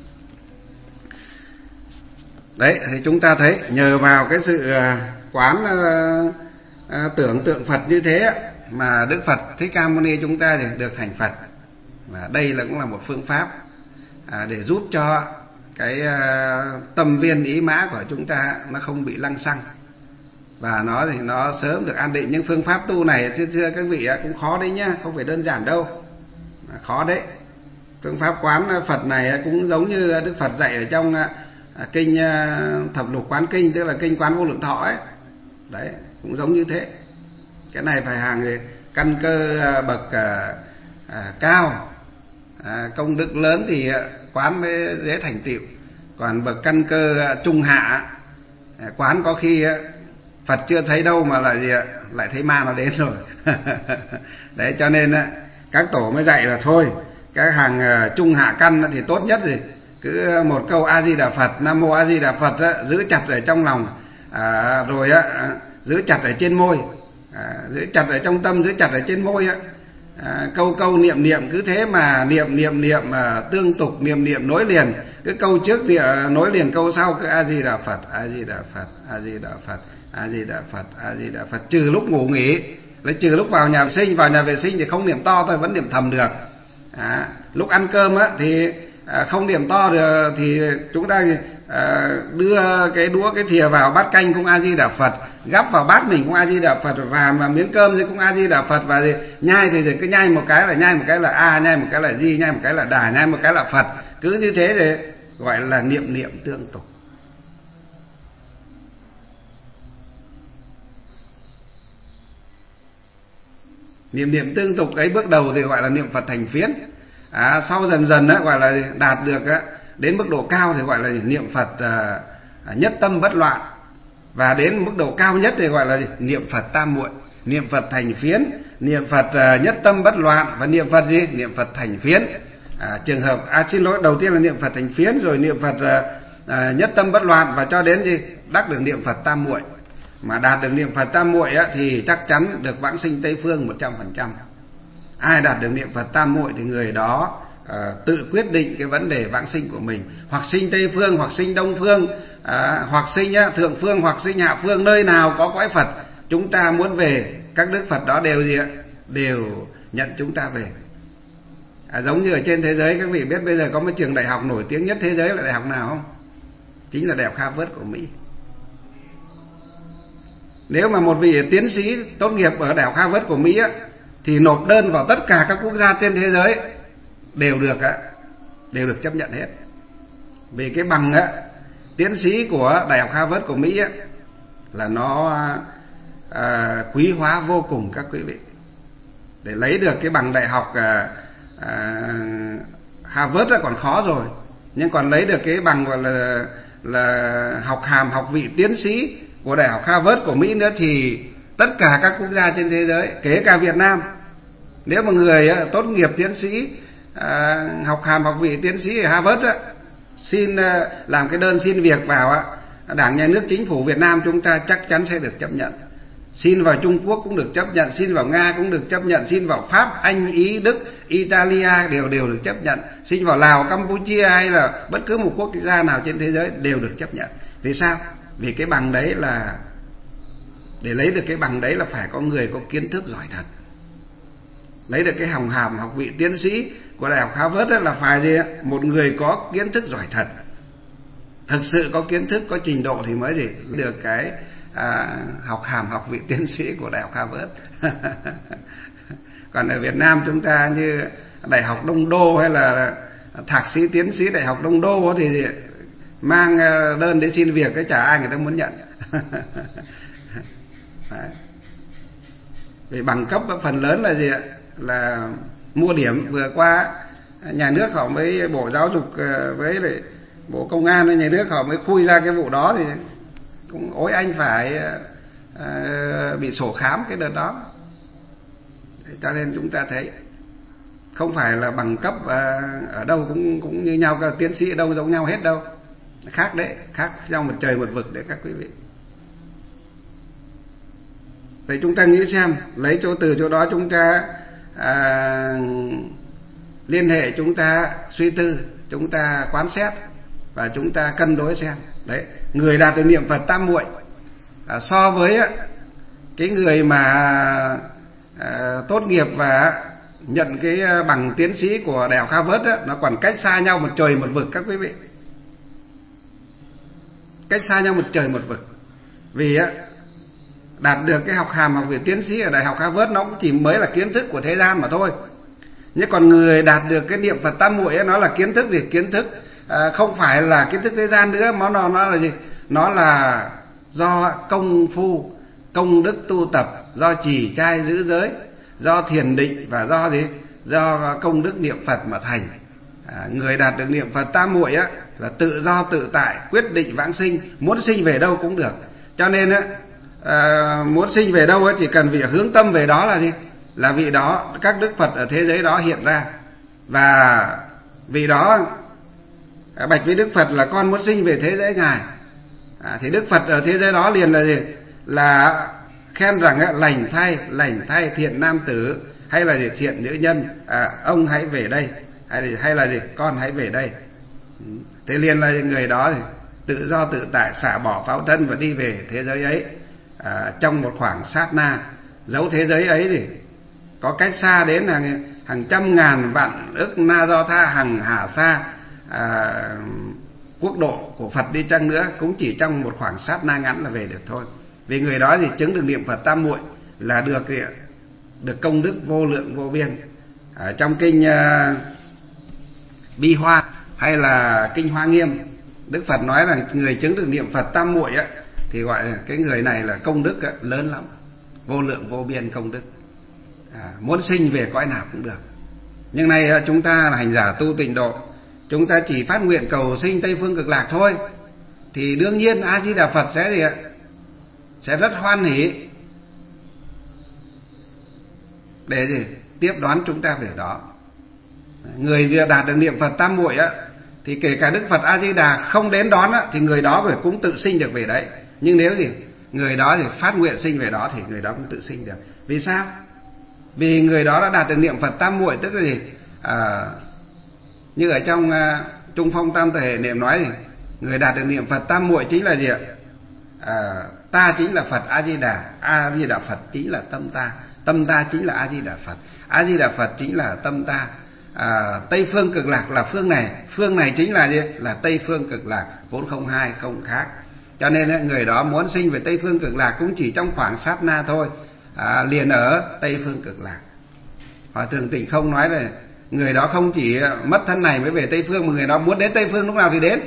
Đấy, thì chúng ta thấy nhờ vào cái sự à, quán à, à, tưởng tượng Phật như thế mà Đức Phật Thích Ca Mâu Ni chúng ta thì được thành Phật. Và đây là cũng là một phương pháp à, để giúp cho cái à, tâm viên ý mã của chúng ta nó không bị lăng xăng, và nó thì nó sớm được an định. Nhưng phương pháp tu này thưa, thưa các vị cũng khó đấy nhá, không phải đơn giản đâu, à, khó đấy. Phương pháp quán Phật này cũng giống như Đức Phật dạy ở trong à, kinh à, Thập Lục Quán Kinh, tức là kinh Quán Vô Lượng Thọ ấy. Đấy, cũng giống như thế. Cái này phải hàng căn cơ à, bậc à, à, cao, à, công đức lớn thì quán mới dễ thành tựu. Còn bậc căn cơ à, trung hạ, à, quán có khi à, Phật chưa thấy đâu mà lại gì, lại thấy ma nó đến rồi. Đấy, cho nên à, các tổ mới dạy là thôi, các hàng à, trung hạ căn thì tốt nhất gì, cứ một câu A Di Đà Phật, Nam Mô A Di Đà Phật á, giữ chặt ở trong lòng, à, rồi á, giữ chặt ở trên môi, à, giữ chặt ở trong tâm, giữ chặt ở trên môi á, à, câu câu niệm niệm cứ thế mà niệm niệm niệm à, tương tục, niệm niệm nối liền, cứ câu trước thì à, nối liền câu sau, cứ A Di Đà Phật, A Di Đà Phật, A Di Đà Phật, A Di Đà Phật, A Di Đà Phật, trừ lúc ngủ nghỉ, lấy trừ lúc vào nhà vệ sinh, vào nhà vệ sinh thì không niệm to thôi, vẫn niệm thầm được. À, lúc ăn cơm á thì à, không niệm to được thì chúng ta à, đưa cái đũa cái thìa vào bát canh cũng A Di Đà Phật, gắp vào bát mình cũng A Di Đà Phật, và mà miếng cơm thì cũng A Di Đà Phật, và thì nhai thì cứ nhai một cái là nhai một cái là A, nhai một cái là Di, nhai một cái là Đà, nhai một cái là Phật, cứ như thế thì gọi là niệm niệm tương tục. Niệm niệm tương tục ấy bước đầu thì gọi là niệm Phật thành phiến. À, sau dần dần á, gọi là đạt được á, đến mức độ cao thì gọi là niệm Phật à, nhất tâm bất loạn, và đến mức độ cao nhất thì gọi là niệm Phật tam muội, niệm Phật thành phiến, niệm Phật à, nhất tâm bất loạn, và niệm Phật gì? Niệm Phật thành phiến. À, trường hợp à xin lỗi đầu tiên là niệm Phật thành phiến, rồi niệm Phật à, à, nhất tâm bất loạn, và cho đến gì? Đắc được niệm Phật tam muội. Mà đạt được niệm Phật tam muội á thì chắc chắn được vãng sinh Tây phương một trăm phần trăm. Ai đạt được niệm Phật tam muội thì người đó uh, tự quyết định cái vấn đề vãng sinh của mình, hoặc sinh Tây phương, hoặc sinh Đông phương, uh, hoặc sinh uh, thượng phương, hoặc sinh hạ phương, nơi nào có cõi Phật chúng ta muốn về, các đức Phật đó đều gì ạ? Đều nhận chúng ta về. À, giống như ở trên thế giới, các vị biết bây giờ có một trường đại học nổi tiếng nhất thế giới là đại học nào không? Chính là Đại học Harvard của Mỹ. Nếu mà một vị tiến sĩ tốt nghiệp ở Đại học Harvard của Mỹ á, thì nộp đơn vào tất cả các quốc gia trên thế giới đều được á, đều được chấp nhận hết. Vì cái bằng á, tiến sĩ của Đại học Harvard của Mỹ á, là nó à, quý hóa vô cùng các quý vị. Để lấy được cái bằng đại học à, à, Harvard còn khó rồi, nhưng còn lấy được cái bằng gọi là là học hàm học vị tiến sĩ của Đại học Harvard của Mỹ nữa thì tất cả các quốc gia trên thế giới, kể cả Việt Nam, nếu mà người á, tốt nghiệp tiến sĩ à, học hàm học vị tiến sĩ ở Harvard á, xin à, làm cái đơn xin việc vào á, Đảng Nhà nước Chính phủ Việt Nam chúng ta chắc chắn sẽ được chấp nhận. Xin vào Trung Quốc cũng được chấp nhận, xin vào Nga cũng được chấp nhận, xin vào Pháp, Anh, Ý, Đức, Italia đều đều được chấp nhận, xin vào Lào, Campuchia hay là bất cứ một quốc gia nào trên thế giới đều được chấp nhận. Vì sao? Vì cái bằng đấy là, để lấy được cái bằng đấy là phải có người có kiến thức giỏi thật. Lấy được cái hồng hàm học vị tiến sĩ của Đại học Harvard là phải gì? Một người có kiến thức giỏi thật, thực sự có kiến thức, có trình độ thì mới gì được cái à, học hàm học vị tiến sĩ của Đại học Harvard. Còn ở Việt Nam chúng ta như Đại học Đông Đô hay là thạc sĩ tiến sĩ Đại học Đông Đô thì mang đơn để xin việc cái chả ai người ta muốn nhận. Đấy. Vì bằng cấp phần lớn là gì ạ? Là mua điểm. Vừa qua nhà nước họ mới, Bộ Giáo dục với lại Bộ Công an, nhà nước họ mới khui ra cái vụ đó thì cũng ối anh phải uh, bị sổ khám cái đợt đó. Cho nên chúng ta thấy không phải là bằng cấp uh, ở đâu cũng cũng như nhau, các tiến sĩ ở đâu giống nhau hết đâu, khác đấy, khác nhau một trời một vực đấy các quý vị. Vậy chúng ta nghĩ xem, lấy chỗ từ chỗ đó chúng ta à, liên hệ, chúng ta suy tư, chúng ta quán xét và chúng ta cân đối xem. Đấy, người đạt được niệm Phật tam muội à, so với á, cái người mà à, tốt nghiệp và nhận cái bằng tiến sĩ của Đại học Harvard á, nó còn cách xa nhau một trời một vực các quý vị. Cách xa nhau một trời một vực. Vì á, đạt được cái học hàm học vị tiến sĩ ở Đại học Harvard nó cũng chỉ mới là kiến thức của thế gian mà thôi. Nhưng còn người đạt được cái niệm Phật tam muội ấy, nó là kiến thức gì? Kiến thức à, không phải là kiến thức thế gian nữa, mà nó, nó là gì? Nó là do công phu, công đức tu tập, do trì trai giữ giới, do thiền định và do gì? Do công đức niệm Phật mà thành. À, người đạt được niệm Phật tam muội á là tự do tự tại, quyết định vãng sinh, muốn sinh về đâu cũng được. Cho nên á, à, muốn sinh về đâu ấy, chỉ cần vị hướng tâm về đó là gì? Là vị đó, các đức Phật ở thế giới đó hiện ra, và vị đó bạch với Đức Phật là con muốn sinh về thế giới ngài. À, thì Đức Phật ở thế giới đó liền là gì? Là khen rằng á, lành thay, lành thay thiện nam tử, hay là gì? Thiện nữ nhân, à, ông hãy về đây, hay là, hay là gì? Con hãy về đây. Thế liền là người đó thì tự do tự tại, xả bỏ pháo thân và đi về thế giới ấy. À, trong một khoảng sát na, dấu thế giới ấy thì có cách xa đến hàng hàng trăm ngàn vạn ức na do tha hằng hà sa à, quốc độ của Phật đi chăng nữa, cũng chỉ trong một khoảng sát na ngắn là về được thôi. Vì người đó thì chứng được niệm Phật tam muội là được được công đức vô lượng vô biên. Ở trong kinh uh, Bi Hoa hay là kinh Hoa Nghiêm, Đức Phật nói là người chứng được niệm Phật tam muội á thì gọi là cái người này là công đức á, lớn lắm, vô lượng vô biên công đức. À, muốn sinh về cõi nào cũng được. Nhưng nay chúng ta là hành giả tu tịnh độ, chúng ta chỉ phát nguyện cầu sinh Tây Phương Cực Lạc thôi, thì đương nhiên A Di Đà Phật sẽ gì ạ? Sẽ rất hoan hỷ để gì? Tiếp đón chúng ta về đó. Người đạt được niệm Phật tam muội á thì kể cả Đức Phật A Di Đà không đến đón á, thì người đó phải cũng tự sinh được về đấy. Nhưng nếu gì người đó thì phát nguyện sinh về đó thì người đó cũng tự sinh được. Vì sao? Vì người đó đã đạt được niệm Phật tam muội, tức là gì? À, như ở trong uh, Trung Phong Tam Thể Niệm nói thì người đạt được niệm Phật tam muội chính là gì ạ? À, ta chính là Phật A Di Đà, A Di Đà Phật chính là tâm ta, tâm ta chính là A Di Đà Phật, A Di Đà Phật chính là tâm ta. À, Tây Phương Cực Lạc là phương này, phương này chính là gì? Là Tây Phương Cực Lạc, vốn không hai không khác. Cho nên người đó muốn sinh về Tây Phương Cực Lạc cũng chỉ trong khoảng sát na thôi, à, liền ở Tây Phương Cực Lạc. Hòa Thượng Tịnh Không nói là người đó không chỉ mất thân này mới về Tây Phương, mà người đó muốn đến Tây Phương lúc nào thì đến.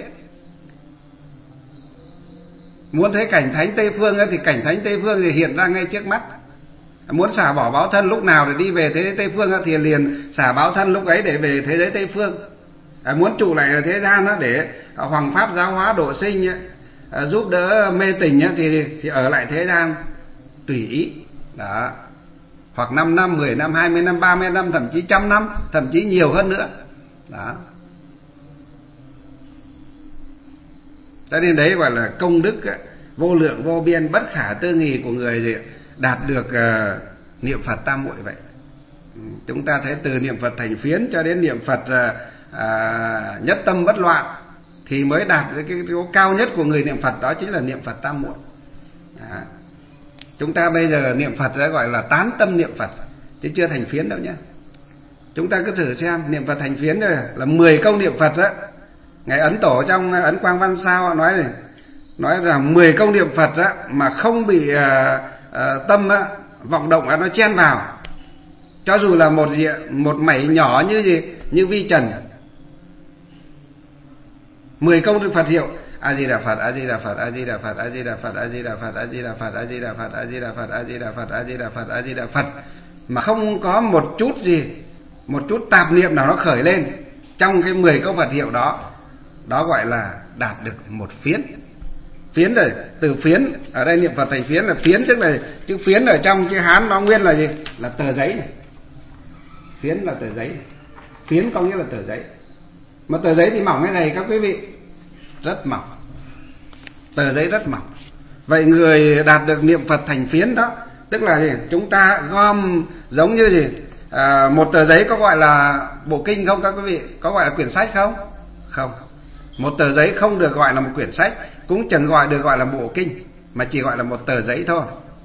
Muốn thấy cảnh thánh Tây Phương thì cảnh thánh Tây Phương thì hiện ra ngay trước mắt. Muốn xả bỏ báo thân lúc nào để đi về thế giới Tây Phương thì liền xả báo thân lúc ấy để về thế giới Tây Phương. À, muốn trụ lại ở thế gian để hoằng pháp giáo hóa độ sinh, à, giúp đỡ mê tình thì, thì ở lại thế gian tùy ý. Đó. Hoặc năm năm, mười năm, hai mươi năm, ba mươi năm, thậm chí trăm năm, thậm chí nhiều hơn nữa. Đó. Cho nên đấy gọi là công đức vô lượng vô biên bất khả tư nghì của người gì đạt được uh, niệm Phật tam muội vậy. Chúng ta thấy từ niệm Phật thành phiến cho đến niệm Phật uh, uh, nhất tâm bất loạn thì mới đạt cái, cái, cái cao nhất của người niệm Phật, đó chính là niệm Phật tam muội. Đó. Chúng ta bây giờ niệm Phật đã gọi là tán tâm niệm Phật, chứ chưa thành phiến đâu nhé. Chúng ta cứ thử xem, niệm Phật thành phiến rồi là mười câu niệm Phật đó. Ngài Ấn Tổ trong Ấn Quang Văn Sao nói này, nói rằng mười câu niệm Phật đó mà không bị uh, uh, tâm uh, vọng động uh, nó chen vào, cho dù là một gì, một mảy nhỏ như gì, như vi trần. Mười câu niệm Phật hiệu A Di Đà Phật, A Di Đà Phật, A Di Đà Phật, A Di Đà Phật, A Di Đà Phật, A Di Đà Phật, A Di Đà Phật, A Di Đà Phật, A Di Đà Phật, A Di Đà Phật, A Di Đà Phật, mà không có một chút gì, một chút tạp niệm nào nó khởi lên trong cái mười câu Phật hiệu đó, đó gọi là đạt được một phiến. Phiến rồi, từ phiến ở đây niệm Phật thành phiến là phiến, tức là chữ phiến ở trong chữ Hán nó nguyên là gì? Là tờ giấy này. Phiến là tờ giấy. Phiến có nghĩa là tờ giấy. Mà tờ giấy thì mỏng hay dày các quý vị? Rất mỏng. Tờ giấy rất mỏng. Vậy người đạt được niệm Phật thành phiến đó, tức là gì? Chúng ta gom giống như gì? À, một tờ giấy có gọi là bộ kinh không các quý vị? Có gọi là quyển sách không? Không. Một tờ giấy không được gọi là một quyển sách, cũng chẳng gọi được gọi là bộ kinh, mà chỉ gọi là một tờ giấy thôi.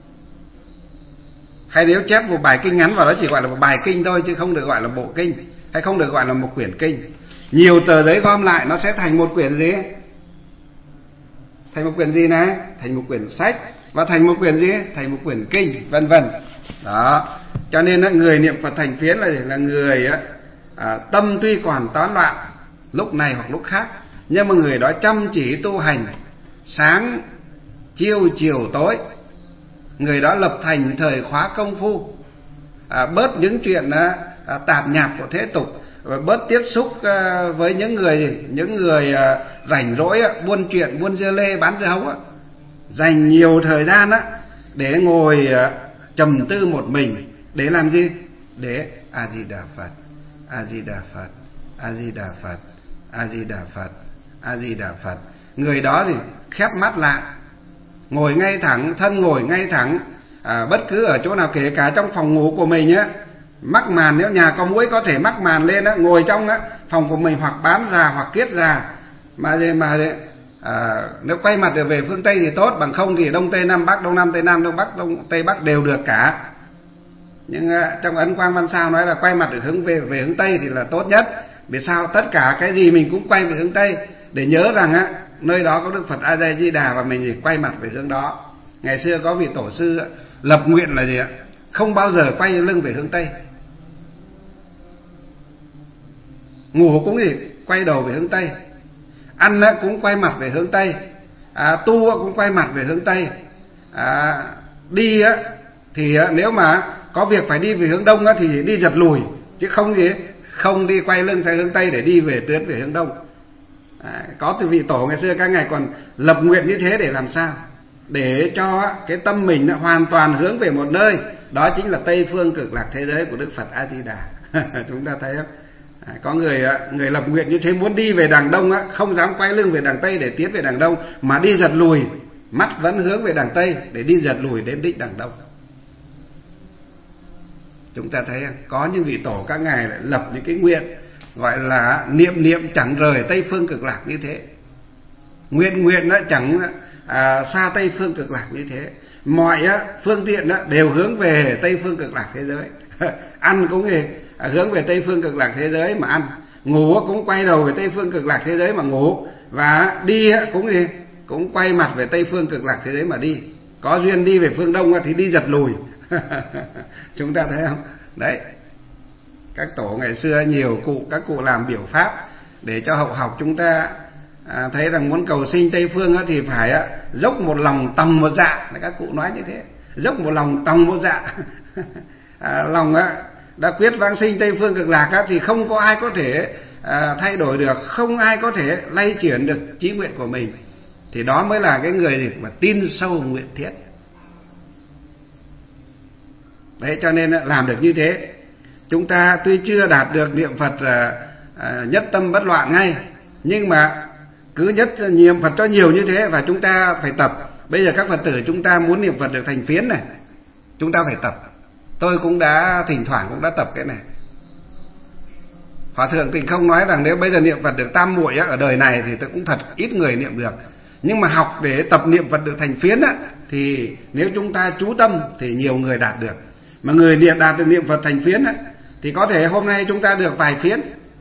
Hay nếu chép một bài kinh ngắn vào đó chỉ gọi là một bài kinh thôi, chứ không được gọi là bộ kinh, hay không được gọi là một quyển kinh. Nhiều tờ giấy gom lại nó sẽ thành một quyển gì? Thành một quyển gì này? Thành một quyển sách. Và thành một quyển gì? Thành một quyển kinh, vân vân. Đó. Cho nên người niệm Phật thành phiến là là người à, tâm tuy còn tán loạn lúc này hoặc lúc khác, nhưng mà người đó chăm chỉ tu hành, sáng chiều chiều tối, người đó lập thành thời khóa công phu, à, bớt những chuyện à, tạp nhạp của thế tục, và bớt tiếp xúc à, với những người những người à, rảnh rỗi à, buôn chuyện, buôn dưa lê, bán dưa hấu, à, dành nhiều thời gian á, để ngồi à, trầm tư một mình, để làm gì? Để A Di Đà Phật, A Di Đà Phật, A Di Đà Phật, A Di Đà Phật, A Di Đà Phật. Người đó thì khép mắt lại, ngồi ngay thẳng, thân ngồi ngay thẳng, à, bất cứ ở chỗ nào, kể cả trong phòng ngủ của mình nhé, mắc màn, nếu nhà có muỗi có thể mắc màn lên á, ngồi trong á, phòng của mình, hoặc bán già hoặc kiết già, mà mà à, nếu quay mặt về phương Tây thì tốt, bằng không thì Đông Tây Nam Bắc, Đông Nam Tây Nam, Đông Bắc Đông Tây Bắc đều được cả. Nhưng trong ấn Quang Văn Sao nói là quay mặt được hướng về về hướng Tây thì là tốt nhất. Vì sao? Tất cả cái gì mình cũng quay về hướng Tây, để nhớ rằng á nơi đó có Đức Phật A Di Đà và mình thì quay mặt về hướng đó. Ngày xưa có vị tổ sư lập nguyện là gì ạ? Không bao giờ quay lưng về hướng Tây. Ngủ cũng gì? Quay đầu về hướng Tây. Ăn cũng quay mặt về hướng Tây. À, tu cũng quay mặt về hướng Tây. À, đi á thì nếu mà có việc phải đi về hướng Đông á thì đi giật lùi, chứ không gì không đi quay lưng sang hướng Tây để đi về tiến về hướng Đông. À, có từ vị tổ ngày xưa các ngài còn lập nguyện như thế để làm sao? Để cho cái tâm mình hoàn toàn hướng về một nơi, đó chính là Tây phương cực lạc thế giới của Đức Phật A Di Đà. Chúng ta thấy không? À, có người người lập nguyện như thế, muốn đi về đằng Đông á, không dám quay lưng về đằng Tây để tiến về đằng Đông, mà đi giật lùi, mắt vẫn hướng về đằng Tây để đi giật lùi đến đích đằng Đông. Chúng ta thấy có những vị tổ các ngài lại lập những cái nguyện gọi là niệm niệm chẳng rời Tây phương cực lạc như thế. Nguyện nguyện nó chẳng à, xa Tây phương cực lạc như thế. Mọi á, phương tiện á, đều hướng về Tây phương cực lạc thế giới. Ăn cũng gì à, hướng về Tây phương cực lạc thế giới mà ăn. Ngủ cũng quay đầu về Tây phương cực lạc thế giới mà ngủ. Và đi á, cũng gì cũng quay mặt về Tây phương cực lạc thế giới mà đi. Có duyên đi về phương Đông á, thì đi giật lùi. Chúng ta thấy không? Đấy, các tổ ngày xưa nhiều cụ, các cụ làm biểu pháp để cho hậu học chúng ta à, thấy rằng muốn cầu sinh Tây phương á, thì phải á, dốc một lòng tòng một dạ. Các cụ nói như thế, dốc một lòng tòng một dạ. à, lòng á, đã quyết vãng sinh Tây phương cực lạc á, thì không có ai có thể à, thay đổi được, không ai có thể lay chuyển được chí nguyện của mình. Thì đó mới là cái người gì mà tin sâu nguyện thiết. Đấy, cho nên làm được như thế. Chúng ta tuy chưa đạt được niệm Phật à, à, nhất tâm bất loạn ngay, nhưng mà cứ nhất niệm Phật cho nhiều như thế, và chúng ta phải tập. Bây giờ các Phật tử chúng ta muốn niệm Phật được thành phiến này, chúng ta phải tập. Tôi cũng đã thỉnh thoảng cũng đã tập cái này. Hòa thượng Tịnh Không nói rằng nếu bây giờ niệm Phật được tam muội ở đời này thì tôi cũng thật ít người niệm được. Nhưng mà học để tập niệm Phật được thành phiến á, thì nếu chúng ta chú tâm thì nhiều người đạt được. Mà người niệm đạt được niệm Phật thành phiến á, thì có thể hôm nay chúng ta được vài phiến,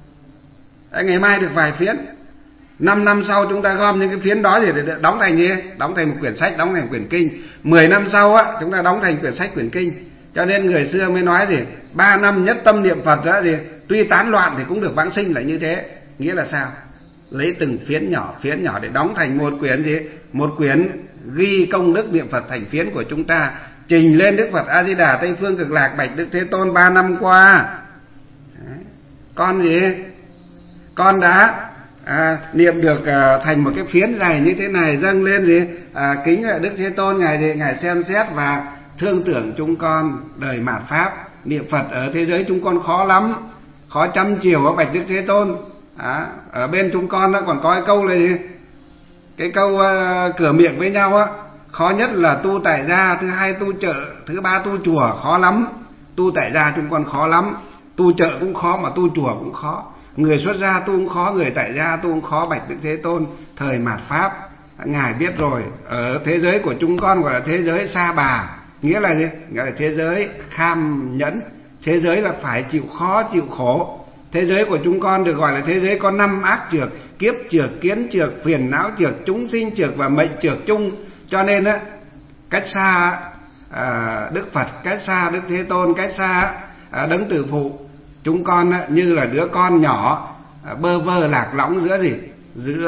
ngày mai được vài phiến, năm năm sau chúng ta gom những cái phiến đó thì để đóng thành gì? Đóng thành một quyển sách, đóng thành một quyển kinh. Mười năm sau á, chúng ta đóng thành quyển sách, quyển kinh. Cho nên người xưa mới nói gì? Ba năm nhất tâm niệm Phật đó thì tuy tán loạn thì cũng được vãng sinh là như thế. Nghĩa là sao? Lấy từng phiến nhỏ, phiến nhỏ để đóng thành một quyển gì? Một quyển ghi công đức niệm Phật thành phiến của chúng ta, trình lên Đức Phật A Di Đà Tây phương cực lạc, bạch Đức Thế Tôn ba năm qua. Đấy. Con gì? Con đã à, niệm được à, thành một cái phiến dày như thế này, dâng lên gì? À, kính Đức Thế Tôn, ngài thì ngài xem xét và thương tưởng chúng con đời mạt pháp. Niệm Phật ở thế giới chúng con khó lắm, khó trăm chiều bạch Đức Thế Tôn. À, ở bên chúng con nó còn có cái câu là gì? Cái câu uh, cửa miệng với nhau á, khó nhất là tu tại gia, thứ hai tu chợ, thứ ba tu chùa, khó lắm. Tu tại gia chúng con khó lắm, tu chợ cũng khó mà tu chùa cũng khó. Người xuất gia tu cũng khó, người tại gia tu cũng khó bạch Đức Thế Tôn. Thời mạt pháp ngài biết rồi, ở thế giới của chúng con gọi là thế giới sa bà, nghĩa là gì? Nghĩa là thế giới kham nhẫn, thế giới là phải chịu khó chịu khổ. Thế giới của chúng con được gọi là thế giới có năm ác trược: kiếp trược, kiến trược, phiền não trược, chúng sinh trược và mệnh trược chung. Cho nên á, cách xa à, Đức Phật, cách xa Đức Thế Tôn, cách xa à, Đấng Tử Phụ, chúng con á, như là đứa con nhỏ à, bơ vơ lạc lõng giữa gì? Giữa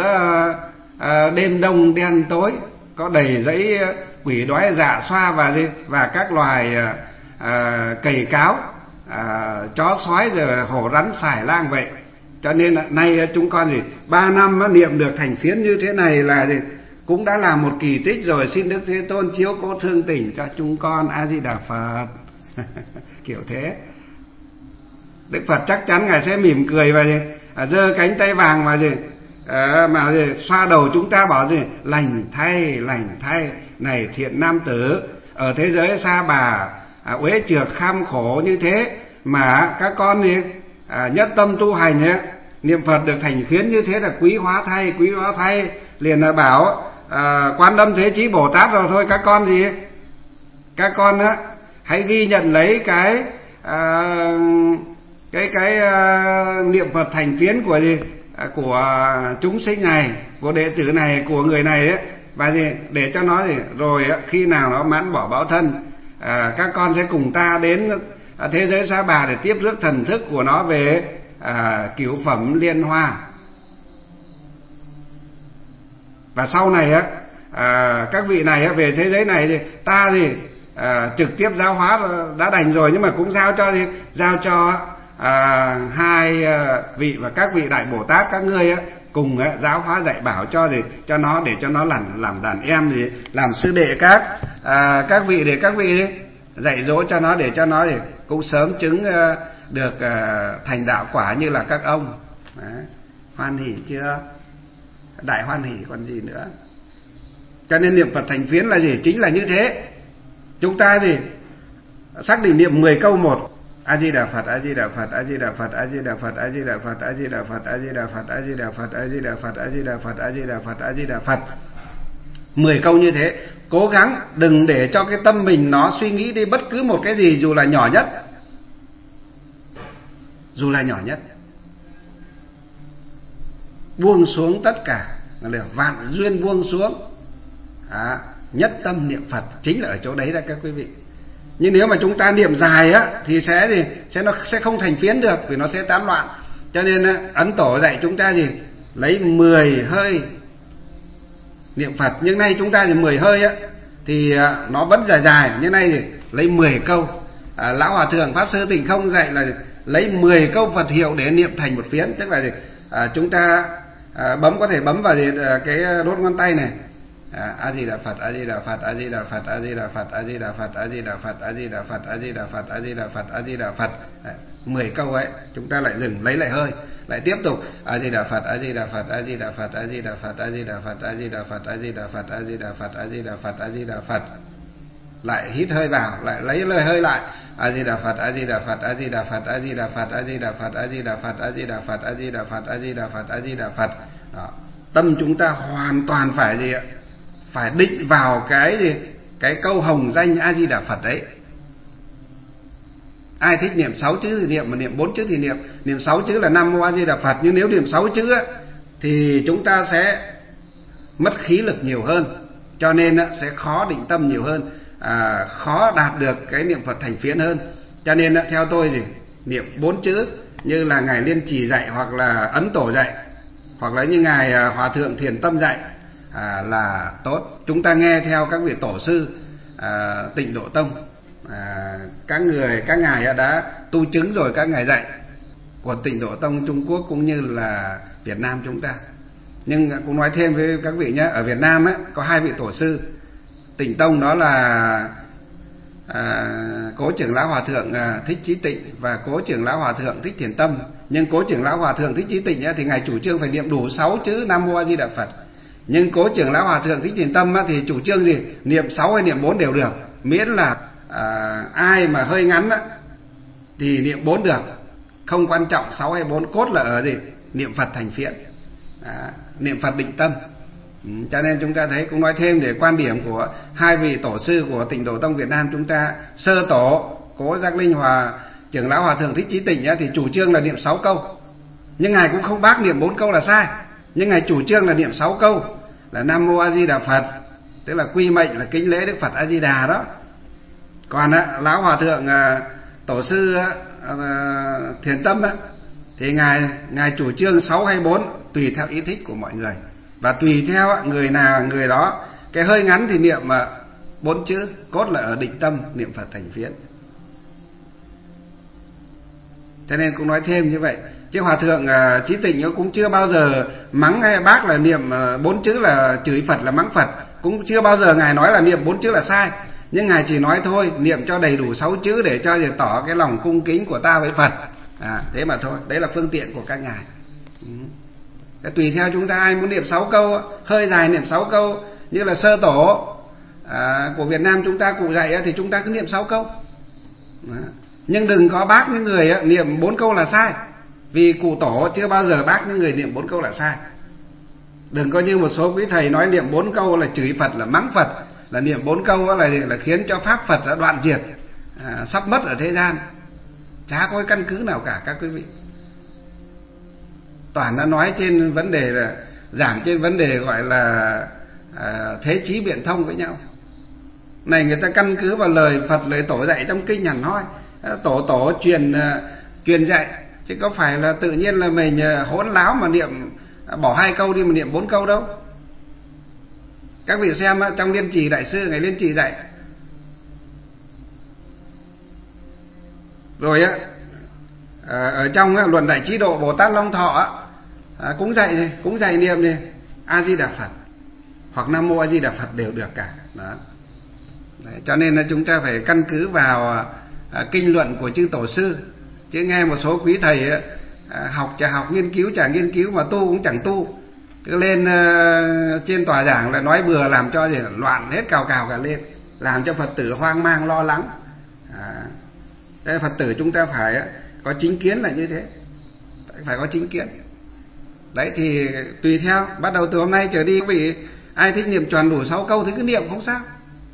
à, đêm đông đen tối, có đầy dãy quỷ đói dạ xoa và gì? Và các loài à, à, cầy cáo, à, chó sói rồi hổ rắn xài lang vậy. Cho nên là nay chúng con gì? Ba năm á, niệm được thành phiến như thế này là gì? Cũng đã là một kỳ tích rồi. Xin Đức Thế Tôn chiếu cố thương tình cho chúng con. A Di Đà Phật. Kiểu thế. Đức Phật chắc chắn ngài sẽ mỉm cười và gì? À, giơ cánh tay vàng mà gì? À, mà gì? Xoa đầu chúng ta bảo gì? Lành thay, lành thay. Này thiện nam tử, ở thế giới sa bà à, uế trược kham khổ như thế mà các con gì? À, nhất tâm tu hành ấy, niệm Phật được thành phiến như thế là quý hóa thay, quý hóa thay. Liền là bảo à, Quan Âm Thế Chí Bồ Tát rồi thôi các con gì? Các con á hãy ghi nhận lấy cái à, cái cái à, niệm Phật thành phiến của gì à, của chúng sinh này, của đệ tử này, của người này ấy, và gì để cho nó gì rồi khi nào nó mãn bỏ báo thân, à, các con sẽ cùng ta đến à, thế giới Sa Bà để tiếp rước thần thức của nó về à, cửu phẩm liên hoa. Và sau này á à, các vị này á, về thế giới này thì ta thì à, trực tiếp giáo hóa đã đành rồi, nhưng mà cũng giao cho gì giao cho à, hai à, vị và các vị đại Bồ Tát các ngươi á, cùng á, giáo hóa dạy bảo cho gì cho nó, để cho nó làm làm đàn em, thì làm sư đệ các à, các vị, để các vị ấy, dạy dỗ cho nó, để cho nó thì cũng sớm chứng à, được à, thành đạo quả như là các ông. Đấy. Hoan hỉ chưa? Đại hoan hỉ còn gì nữa. Cho nên niệm Phật thành phiến là gì? Chính là như thế. Chúng ta gì xác định niệm mười câu một: A Di Đà Phật, A Di Đà Phật, A Di Đà Phật, A Di Đà Phật, A Di Đà Phật, A Di Đà Phật, A Di Đà Phật, A Di Đà Phật, A Di Đà Phật, A Di Đà Phật, A Di Đà Phật, A Di Đà Phật. mười câu như thế. Cố gắng đừng để cho cái tâm mình nó suy nghĩ đi bất cứ một cái gì, dù là nhỏ nhất. Dù là nhỏ nhất. Buông xuống tất cả, là vạn duyên buông xuống. À, nhất tâm niệm Phật chính là ở chỗ đấy đó các quý vị. Nhưng nếu mà chúng ta niệm dài á thì sẽ gì sẽ nó sẽ không thành phiến được, vì nó sẽ tán loạn. Cho nên á, Ấn Tổ dạy chúng ta gì lấy mười hơi niệm Phật. Nhưng nay chúng ta thì mười hơi á thì à, nó vẫn dài dài. Nhưng nay thì lấy mười câu. à, Lão Hòa Thượng Pháp Sư Tịnh Không dạy là lấy mười câu Phật hiệu để niệm thành một phiến. Tức là gì à, chúng ta à, bấm có thể bấm vào gì, à, cái đốt ngón tay này. A Di Đà Phật, A Di Đà Phật, A Di Đà Phật, A Di Đà Phật, A Di Đà Phật, A Di Đà Phật, A Di Đà Phật, A Di Đà Phật, A Di Đà Phật, A Di Đà Phật. mười câu ấy chúng ta lại dừng, lấy lại hơi, lại tiếp tục A Di Đà Phật, A Di Đà Phật, A Di Đà Phật, A Di Đà Phật, A Di Đà Phật, A Di Đà Phật, A Di Đà Phật, A Di Đà Phật, A Di Đà Phật, A Di Đà Phật. Lại hít hơi vào, lại lấy lời hơi lại. A Di Đà Phật, A Di Đà Phật, A Di Đà Phật, A Di Đà Phật, A Di Đà Phật, A Di Đà Phật, A Di Đà Phật, A Di Đà Phật, A Di Đà Phật, A Di Đà Phật. Đó. Tâm chúng ta hoàn toàn phải gì ạ? Phải định vào cái gì? Cái câu hồng danh A Di Đà Phật đấy. Ai thích niệm sáu chữ thì niệm, mà niệm bốn chữ thì niệm. Niệm sáu chữ là Nam Mô A Di Đà Phật. Nhưng nếu niệm sáu chữ á, thì chúng ta sẽ mất khí lực nhiều hơn, cho nên á, sẽ khó định tâm nhiều hơn, à, khó đạt được cái niệm Phật thành phiến hơn. Cho nên á, theo tôi thì niệm bốn chữ như là Ngài Liên Trì dạy, hoặc là Ấn Tổ dạy, hoặc là như Ngài Hòa Thượng Thiền Tâm dạy à, là tốt. Chúng ta nghe theo các vị tổ sư à, Tịnh Độ Tông, à, các người các ngài đã tu chứng rồi, các ngài dạy của Tịnh Độ Tông Trung Quốc cũng như là Việt Nam chúng ta. Nhưng cũng nói thêm với các vị nhé, ở Việt Nam ấy, có hai vị tổ sư Tịnh Tông, đó là à, Cố Trưởng Lão Hòa Thượng à, Thích Chí Tịnh và Cố Trưởng Lão Hòa Thượng Thích Thiền Tâm. Nhưng Cố Trưởng Lão Hòa Thượng Thích Chí Tịnh ấy, thì ngài chủ trương phải niệm đủ sáu chữ Nam Mô A Di Đà Phật. Nhưng Cố Trưởng Lão Hòa Thượng Thích Thiền Tâm ấy, thì chủ trương gì? Niệm sáu hay niệm bốn đều được, miễn là à, ai mà hơi ngắn á, thì niệm bốn được, không quan trọng sáu hay bốn, cốt là ở gì? Niệm Phật thành phiện, à, niệm Phật định tâm. Ừ, cho nên chúng ta thấy, cũng nói thêm để quan điểm của hai vị tổ sư của Tịnh Độ Tông Việt Nam chúng ta. Sơ tổ Cố Giác Linh Hòa Trưởng Lão Hòa Thượng Thích Chí Tịnh á, thì chủ trương là niệm sáu câu, nhưng ngài cũng không bác niệm bốn câu là sai, nhưng ngài chủ trương là niệm sáu câu là Nam Mô A Di Đà Phật, tức là quy mệnh là kính lễ Đức Phật A Di Đà đó. Còn á, Lão Hòa Thượng à, tổ sư à, Thiền Tâm á, thì ngài ngài chủ trương sáu hay bốn, tùy theo ý thích của mọi người, và tùy theo á, người nào người đó. Cái hơi ngắn thì niệm mà bốn chữ, cốt là ở định tâm, niệm Phật thành phiến. Cho nên cũng nói thêm như vậy. Chứ Hòa Thượng à, Chí Tịnh cũng chưa bao giờ mắng hay bác là niệm bốn chữ là chửi Phật, là mắng Phật, cũng chưa bao giờ ngài nói là niệm bốn chữ là sai. Nhưng ngài chỉ nói thôi, niệm cho đầy đủ sáu chữ để cho để tỏ cái lòng cung kính của ta với Phật, à, thế mà thôi. Đấy là phương tiện của các ngài. Ừ. Tùy theo chúng ta, ai muốn niệm sáu câu hơi dài niệm sáu câu, như là Sơ Tổ à, của Việt Nam chúng ta cụ dạy thì chúng ta cứ niệm sáu câu. Đó. Nhưng đừng có bác những người niệm bốn câu là sai, vì cụ tổ chưa bao giờ bác những người niệm bốn câu là sai. Đừng có như một số quý thầy nói niệm bốn câu là chửi Phật, là mắng Phật, là niệm bốn câu là, là khiến cho pháp Phật đã đoạn diệt. à, sắp mất ở thế gian. Chả có cái căn cứ nào cả các quý vị. Toàn đã nói trên vấn đề là giảng trên vấn đề gọi là à, thế chí biện thông với nhau. Này người ta căn cứ vào lời Phật, lời tổ dạy trong kinh hẳn hoi. Tổ tổ truyền truyền dạy, chứ có phải là tự nhiên là mình hỗn láo mà niệm bỏ hai câu đi mà niệm bốn câu đâu. Các vị xem trong Liên Trì Đại sư, ngày Liên Trì dạy. Rồi á, ở trong Luận Đại Trí Độ Bồ Tát Long Thọ cũng dạy cũng dạy niệm này A Di Đà Phật hoặc Nam Mô A Di Đà Phật đều được cả. Đó. Đấy, cho nên là chúng ta phải căn cứ vào à, kinh luận của chư tổ sư, chứ nghe một số quý thầy à, học chả học, nghiên cứu chả nghiên cứu, mà tu cũng chẳng tu, cứ lên uh, trên tòa giảng là nói bừa, làm cho gì loạn hết cào cào cả lên, làm cho Phật tử hoang mang lo lắng. À, đây Phật tử chúng ta phải uh, có chính kiến là như thế, phải có chính kiến. Đấy thì tùy theo, bắt đầu từ hôm nay trở đi quý vị ai thích niệm tròn đủ sáu câu thì cứ niệm không sao.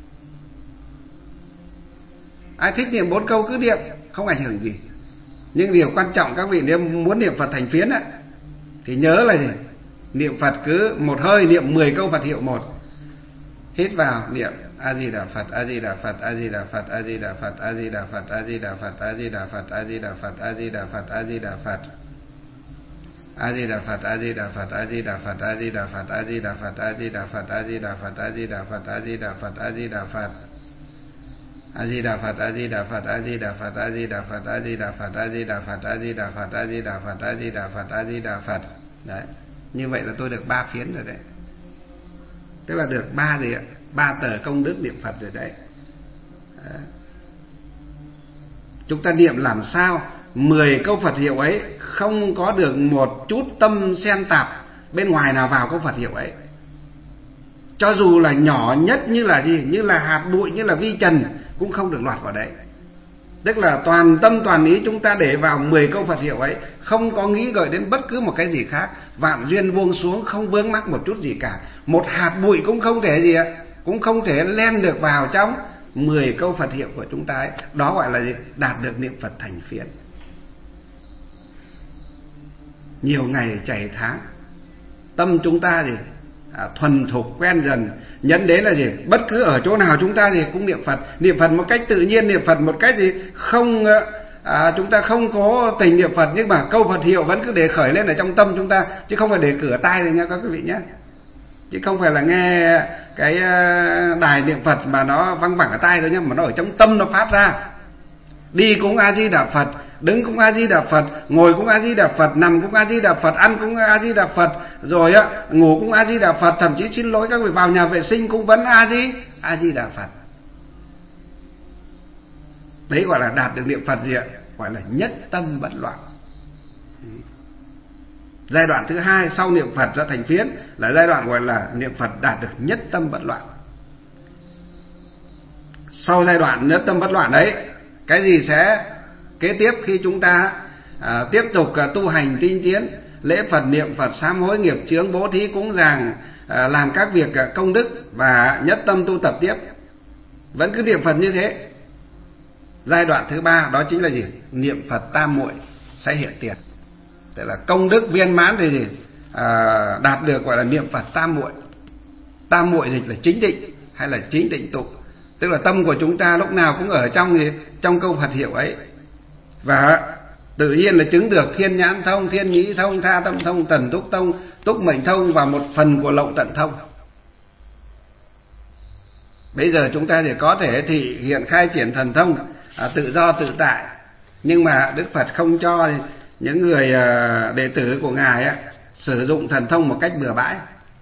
Ai thích niệm bốn câu cứ niệm, không ảnh hưởng gì. Nhưng điều quan trọng các vị nếu muốn niệm Phật thành phiến á, thì nhớ là gì? Niệm Phật cứ một hơi niệm mười câu Phật hiệu một. Hít vào niệm A Di Đà Phật, A Di Đà Phật, A Di Đà Phật, A Di Đà Phật, A Di Đà Phật, A Di Đà Phật, A Di Đà Phật, A Di Đà Phật, A Di Đà Phật, A Di Đà Phật. A Di Đà Phật, A Di Đà Phật, A Di Đà Phật, A Di Đà Phật, A Di Đà Phật, A Di Đà Phật, A Di Đà Phật, A Di Đà Phật, A Di Đà Phật, A Di Đà Phật. A Di Đà Phật, A Di Đà Phật, A Di Đà Phật, A Di Đà Phật, A Di Đà Phật, A Di Đà Phật, A Di Đà Phật, A Di Đà Phật, A Di Đà Phật, A Di Đà Phật. Đấy. Như vậy là tôi được ba phiến rồi đấy. Tức là được ba gì ạ? Ba tờ công đức niệm Phật rồi đấy. Đấy. Chúng ta niệm làm sao mười câu Phật hiệu ấy không có được một chút tâm xen tạp bên ngoài nào vào câu Phật hiệu ấy. Cho dù là nhỏ nhất như là gì, như là hạt bụi, như là vi trần cũng không được lọt vào đấy. Tức là toàn tâm toàn ý chúng ta để vào mười câu Phật hiệu ấy, không có nghĩ gợi đến bất cứ một cái gì khác, vạn duyên buông xuống, không vướng mắc một chút gì cả. Một hạt bụi cũng không thể gì ạ, cũng không thể len được vào trong mười câu Phật hiệu của chúng ta ấy. Đó gọi là gì? Đạt được niệm Phật thành phiến. Nhiều ngày chảy tháng, tâm chúng ta gì à, thuần thục quen dần, nhẫn đến là gì? Bất cứ ở chỗ nào chúng ta gì cũng niệm Phật, niệm Phật một cách tự nhiên, niệm Phật một cách gì không à, chúng ta không có tình niệm Phật, nhưng mà câu Phật hiệu vẫn cứ để khởi lên ở trong tâm chúng ta, chứ không phải để cửa tai rồi nha các quý vị nhé. Chứ không phải là nghe cái đài niệm Phật mà nó văng vẳng ở tai thôi nhé, mà nó ở trong tâm nó phát ra. Đi cũng A Di Đà Phật, đứng cũng A Di Đà Phật, ngồi cũng A Di Đà Phật, nằm cũng A Di Đà Phật, ăn cũng A Di Đà Phật, rồi á ngủ cũng A Di Đà Phật, thậm chí xin lỗi các vị vào nhà vệ sinh cũng vẫn A Di A Di Đà Phật. Đấy gọi là đạt được niệm Phật gì ạ? Gọi là nhất tâm bất loạn. Giai đoạn thứ hai sau niệm Phật ra thành phiến là giai đoạn gọi là niệm Phật đạt được nhất tâm bất loạn. Sau giai đoạn nhất tâm bất loạn đấy, cái gì sẽ kế tiếp khi chúng ta à, tiếp tục à, tu hành tinh tiến, lễ Phật, niệm Phật, sám hối nghiệp chướng, bố thí cúng dường, à, làm các việc à, công đức và nhất tâm tu tập tiếp, vẫn cứ niệm Phật như thế. Giai đoạn thứ ba đó chính là gì? Niệm Phật tam muội sẽ hiện tiền. Tức là công đức viên mãn thì gì? À, đạt được gọi là niệm Phật tam muội. Tam muội dịch là chính định hay là chính định tụ. Tức là tâm của chúng ta lúc nào cũng ở trong gì? Trong câu Phật hiệu ấy. Và tự nhiên là chứng được thiên nhãn thông, thiên nhĩ thông, tha tâm thông, tần túc thông, túc mệnh thông và một phần của lậu tận thông. Bây giờ chúng ta thì có thể thị hiện khai triển thần thông à, tự do tự tại, nhưng mà Đức Phật không cho những người à, đệ tử của Ngài á, sử dụng thần thông một cách bừa bãi,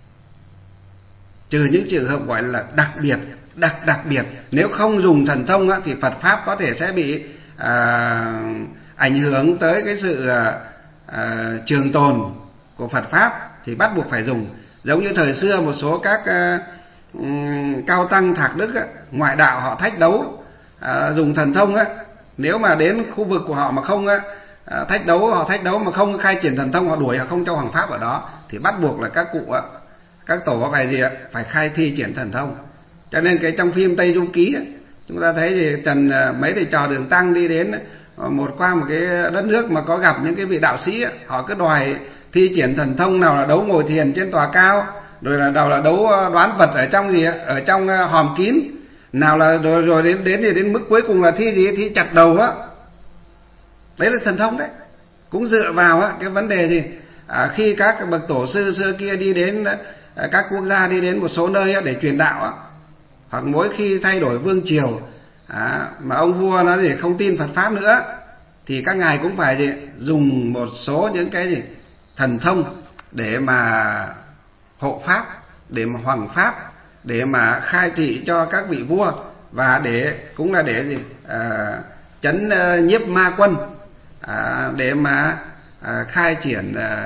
trừ những trường hợp gọi là đặc biệt, đặc đặc biệt. Nếu không dùng thần thông á, thì Phật pháp có thể sẽ bị à, ảnh hưởng tới cái sự à, à, trường tồn của Phật pháp, thì bắt buộc phải dùng. Giống như thời xưa một số các à, um, cao tăng thạc đức á, ngoại đạo họ thách đấu à, dùng thần thông á, nếu mà đến khu vực của họ mà không á, à, thách đấu họ thách đấu mà không khai triển thần thông, họ đuổi, họ không cho hoàng pháp ở đó, thì bắt buộc là các cụ á, các tổ có phải gì ạ? Phải khai thi triển thần thông. Cho nên cái trong phim Tây Du Ký á, Chúng ta thấy thì Trần mấy thầy trò Đường Tăng đi đến một qua một cái đất nước mà có gặp những cái vị đạo sĩ, họ cứ đòi thi triển thần thông, nào là đấu ngồi thiền trên tòa cao, rồi là đầu là đấu đoán vật ở trong gì ở trong hòm kín, nào là rồi, rồi đến đến thì đến mức cuối cùng là thi gì thi chặt đầu á. Đấy là thần thông đấy. Cũng dựa vào á cái vấn đề gì à, khi các bậc tổ sư xưa kia đi đến à, các quốc gia, đi đến một số nơi á, để truyền đạo á, hoặc mỗi khi thay đổi vương triều à, mà ông vua nó gì không tin Phật pháp nữa, thì các ngài cũng phải gì dùng một số những cái gì thần thông để mà hộ pháp, để mà hoằng pháp, để mà khai thị cho các vị vua, và để cũng là để gì à, chấn uh, nhiếp ma quân, à, để mà à, khai triển à,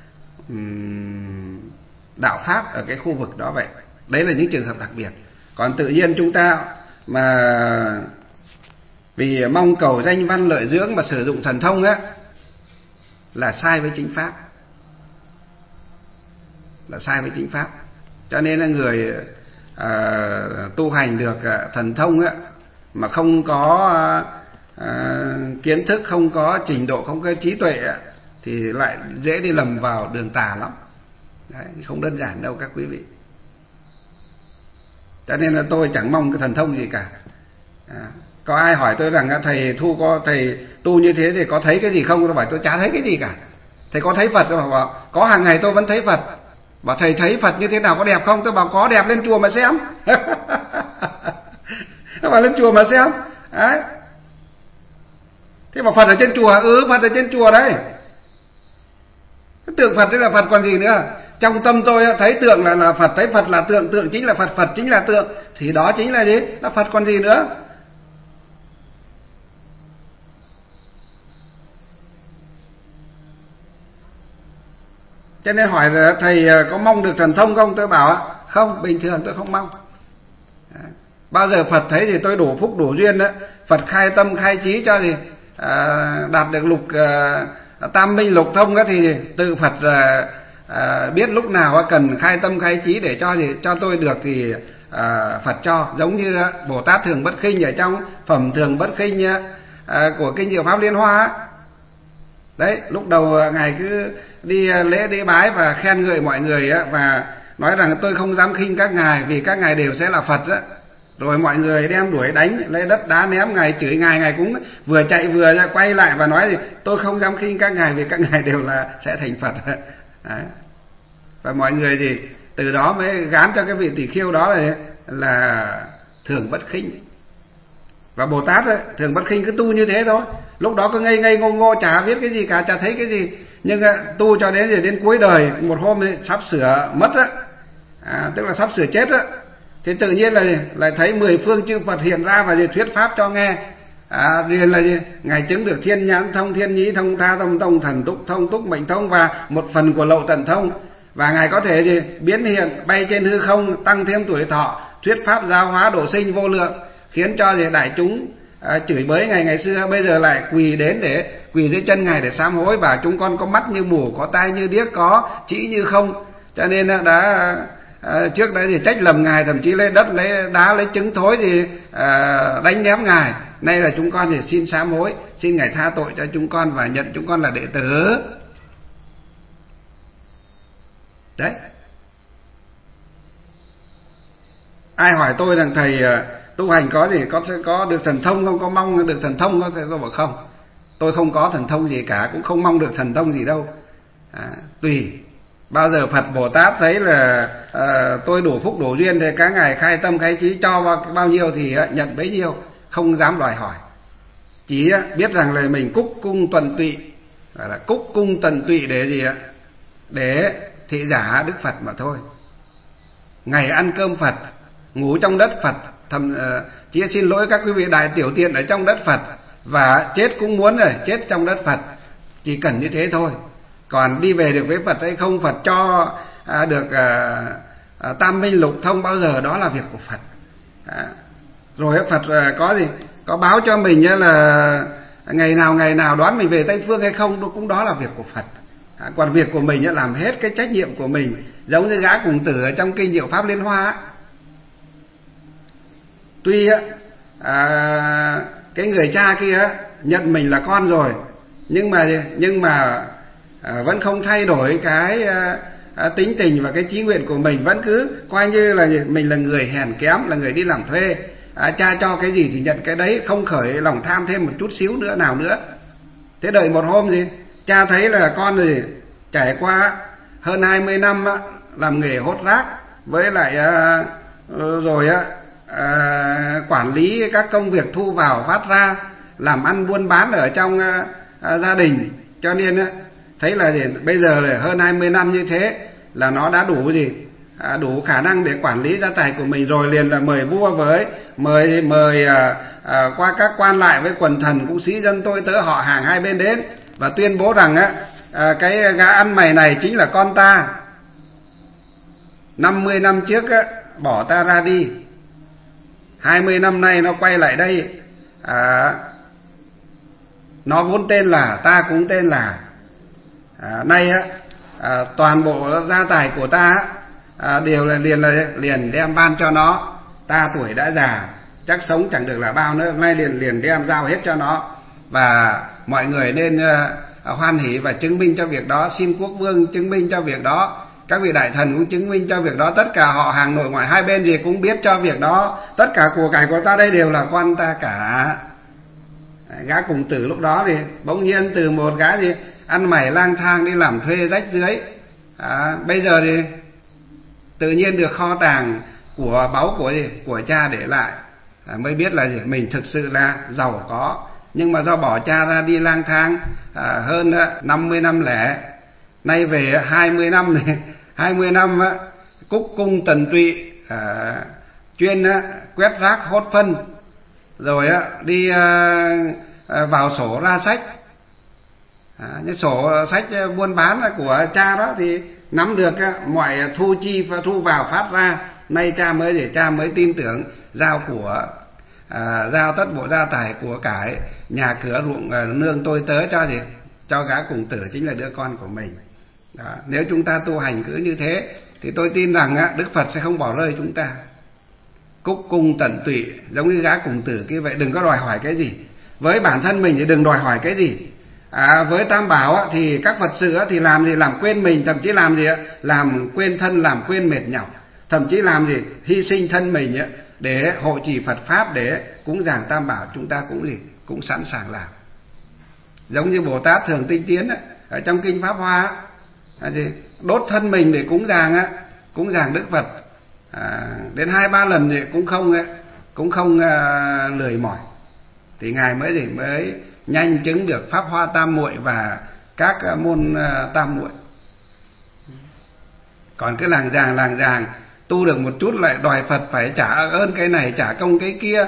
um, đạo pháp ở cái khu vực đó vậy. Đấy là những trường hợp đặc biệt. Còn tự nhiên chúng ta mà vì mong cầu danh văn lợi dưỡng mà sử dụng thần thông á, là sai với chính pháp, là sai với chính pháp. Cho nên là người à, tu hành được à, thần thông á, mà không có à, kiến thức, không có trình độ, không có trí tuệ á, thì lại dễ đi lầm vào đường tà lắm. Đấy, không đơn giản đâu các quý vị. Cho nên là tôi chẳng mong cái thần thông gì cả. À, có ai hỏi tôi rằng thầy thu có thầy tu như thế thì có thấy cái gì không? Tôi bảo tôi chả thấy cái gì cả. Thầy có thấy Phật không? Bảo có, hàng ngày tôi vẫn thấy Phật. Bảo thầy thấy Phật như thế nào, có đẹp không? Tôi bảo có, đẹp, lên chùa mà xem. Tôi bảo lên chùa mà xem. Đấy. Thế bảo Phật ở trên chùa? Ừ, Phật ở trên chùa đấy. Cái tượng Phật đấy là Phật còn gì nữa. Trong tâm tôi thấy tượng là, là Phật, thấy Phật là tượng, tượng chính là Phật, Phật chính là tượng, thì đó chính là gì? Là Phật còn gì nữa. Cho nên hỏi là thầy có mong được thần thông không? Tôi bảo không, bình thường tôi không mong. Bao giờ Phật thấy thì tôi đủ phúc đủ duyên đó. Phật khai tâm khai trí cho gì à, đạt được lục à, tam minh lục thông đó, thì tự Phật à, à, biết lúc nào cần khai tâm khai trí để cho gì cho tôi được thì à, Phật cho. Giống như Bồ Tát Thường Bất Khinh ở trong phẩm Thường Bất Khinh à, của kinh Diệu Pháp Liên Hoa. Đấy, lúc đầu ngài cứ đi lễ đi bái và khen ngợi mọi người á, và nói rằng tôi không dám khinh các ngài vì các ngài đều sẽ là Phật á. Rồi mọi người đem đuổi đánh, lấy đất đá ném ngài, chửi ngài, ngài cũng vừa chạy vừa ra quay lại và nói gì tôi không dám khinh các ngài vì các ngài đều là sẽ thành Phật. Đấy. Và mọi người thì từ đó mới gán cho cái vị tỷ khiêu đó là, là Thường Bất Khinh. Và Bồ Tát ấy, Thường Bất Khinh cứ tu như thế thôi. Lúc đó cứ ngây ngây ngô ngô, chả biết cái gì cả, chả thấy cái gì. Nhưng tu cho đến rồi đến cuối đời, một hôm ấy, sắp sửa mất á, à, tức là sắp sửa chết á, thì tự nhiên là lại thấy mười phương chư Phật hiện ra và gì thuyết pháp cho nghe. À, liền là gì ngài chứng được thiên nhãn thông, thiên nhĩ thông, tha thông thông, thần túc thông, túc mệnh thông và một phần của lậu tận thông. Và ngài có thể gì biến hiện bay trên hư không, tăng thêm tuổi thọ, thuyết pháp giáo hóa độ sinh vô lượng, khiến cho gì đại chúng à, chửi bới ngài ngày xưa bây giờ lại quỳ đến để quỳ dưới chân ngài để sám hối, và chúng con có mắt như mù, có tai như điếc, có chỉ như không. Cho nên đã à, trước đấy thì trách lầm ngài, thậm chí lấy đất lấy đá lấy trứng thối thì à, đánh ném ngài. Nay là chúng con thì xin sám hối, xin ngài tha tội cho chúng con và nhận chúng con là đệ tử. Đấy. Ai hỏi tôi rằng thầy tu hành có gì, có có được thần thông không, có mong được thần thông không? Tôi bảo không, tôi không có thần thông gì cả, cũng không mong được thần thông gì đâu. À, tùy bao giờ Phật Bồ Tát thấy là à, tôi đủ phúc đủ duyên thì các ngài khai tâm khai trí cho bao, bao nhiêu thì nhận bấy nhiêu, không dám đòi hỏi. Chỉ biết rằng là mình cúc cung tuần tụy, gọi là cúc cung tuần tụy để gì ạ? Để thị giả Đức Phật mà thôi. Ngày ăn cơm Phật, ngủ trong đất Phật, thầm uh, chỉ xin lỗi các quý vị đại tiểu tiện ở trong đất Phật, và chết cũng muốn rồi, chết trong đất Phật. Chỉ cần như thế thôi. Còn đi về được với Phật hay không, Phật cho uh, được uh, uh, tam minh lục thông bao giờ, đó là việc của Phật. À, rồi Phật uh, có gì có báo cho mình là ngày nào ngày nào đoán mình về Tây Phương hay không, cũng đó là việc của Phật. À, còn việc của mình làm hết cái trách nhiệm của mình, giống như gã cùng tử ở trong kinh Diệu Pháp Liên Hoa. Tuy à, cái người cha kia nhận mình là con rồi, nhưng mà nhưng mà à, vẫn không thay đổi cái à, à, tính tình và cái chí nguyện của mình, vẫn cứ coi như là mình là người hèn kém, là người đi làm thuê. À, cha cho cái gì thì nhận cái đấy, không khởi lòng tham thêm một chút xíu nữa nào nữa. Thế đợi một hôm gì cha thấy là con gì trải qua hơn hai mươi năm á, làm nghề hốt rác, với lại à, rồi á à, quản lý các công việc thu vào phát ra, làm ăn buôn bán ở trong à, à, gia đình, cho nên á thấy là gì bây giờ là hơn hai mươi năm như thế là nó đã đủ gì à, đủ khả năng để quản lý gia tài của mình rồi, liền là mời vua với mời mời à, à, qua các quan lại với quần thần cũng sĩ dân tôi tớ họ hàng hai bên đến và tuyên bố rằng á à, cái gã ăn mày này chính là con ta. Năm mươi năm trước á bỏ ta ra đi, hai mươi năm nay nó quay lại đây, à, nó vốn tên là, ta cũng tên là, à, nay á à, toàn bộ gia tài của ta à, đều là liền là liền đem ban cho nó. Ta tuổi đã già, chắc sống chẳng được là bao nữa, nay liền liền đem giao hết cho nó, và mọi người nên à, hoan hỉ và chứng minh cho việc đó, xin quốc vương chứng minh cho việc đó, các vị đại thần cũng chứng minh cho việc đó, tất cả họ hàng nội ngoại hai bên gì cũng biết cho việc đó, tất cả của cải của ta đây đều là con ta cả. Gã cùng tử lúc đó thì bỗng nhiên từ một gã gì ăn mày lang thang đi làm thuê rách rưới, à, bây giờ thì tự nhiên được kho tàng của báu của gì của cha để lại, à, mới biết là gì mình thực sự là giàu có. Nhưng mà do bỏ cha ra đi lang thang à, hơn năm mươi năm lẻ, nay về hai mươi năm này, hai mươi năm á, cúc cung tần tụy, à, chuyên á, quét rác hốt phân, rồi á, đi à, à, vào sổ ra sách, à, những sổ sách buôn bán của cha đó thì nắm được á, mọi thu chi và thu vào phát ra. Nay cha mới để cha mới tin tưởng giao của à, giao tất bộ gia tài của cải, nhà cửa ruộng à, nương tôi tớ cho gì cho gã cùng tử chính là đứa con của mình. Đó. Nếu chúng ta tu hành cứ như thế thì tôi tin rằng á, Đức Phật sẽ không bỏ rơi chúng ta. Cúc cung tận tụy giống như gã cùng tử kia vậy, đừng có đòi hỏi cái gì. Với bản thân mình thì đừng đòi hỏi cái gì. À, với Tam Bảo á, thì các Phật sự á, thì làm gì làm quên mình, thậm chí làm gì á, làm quên thân, làm quên mệt nhọc, thậm chí làm gì hy sinh thân mình á, để hộ trì Phật pháp, để cúng dường Tam Bảo, chúng ta cũng gì cũng sẵn sàng làm. Giống như Bồ Tát Thường Tinh Tiến á, ở trong kinh Pháp Hoa á, à, gì đốt thân mình để cúng dường á, cúng dường Đức Phật à, đến hai ba lần thì cũng không ấy, cũng không à, lười mỏi, thì ngài mới gì mới nhanh chứng được Pháp Hoa Tam Muội và các môn à, tam muội. Còn cái làng giàng làng giàng tu được một chút lại đòi Phật phải trả ơn cái này, trả công cái kia,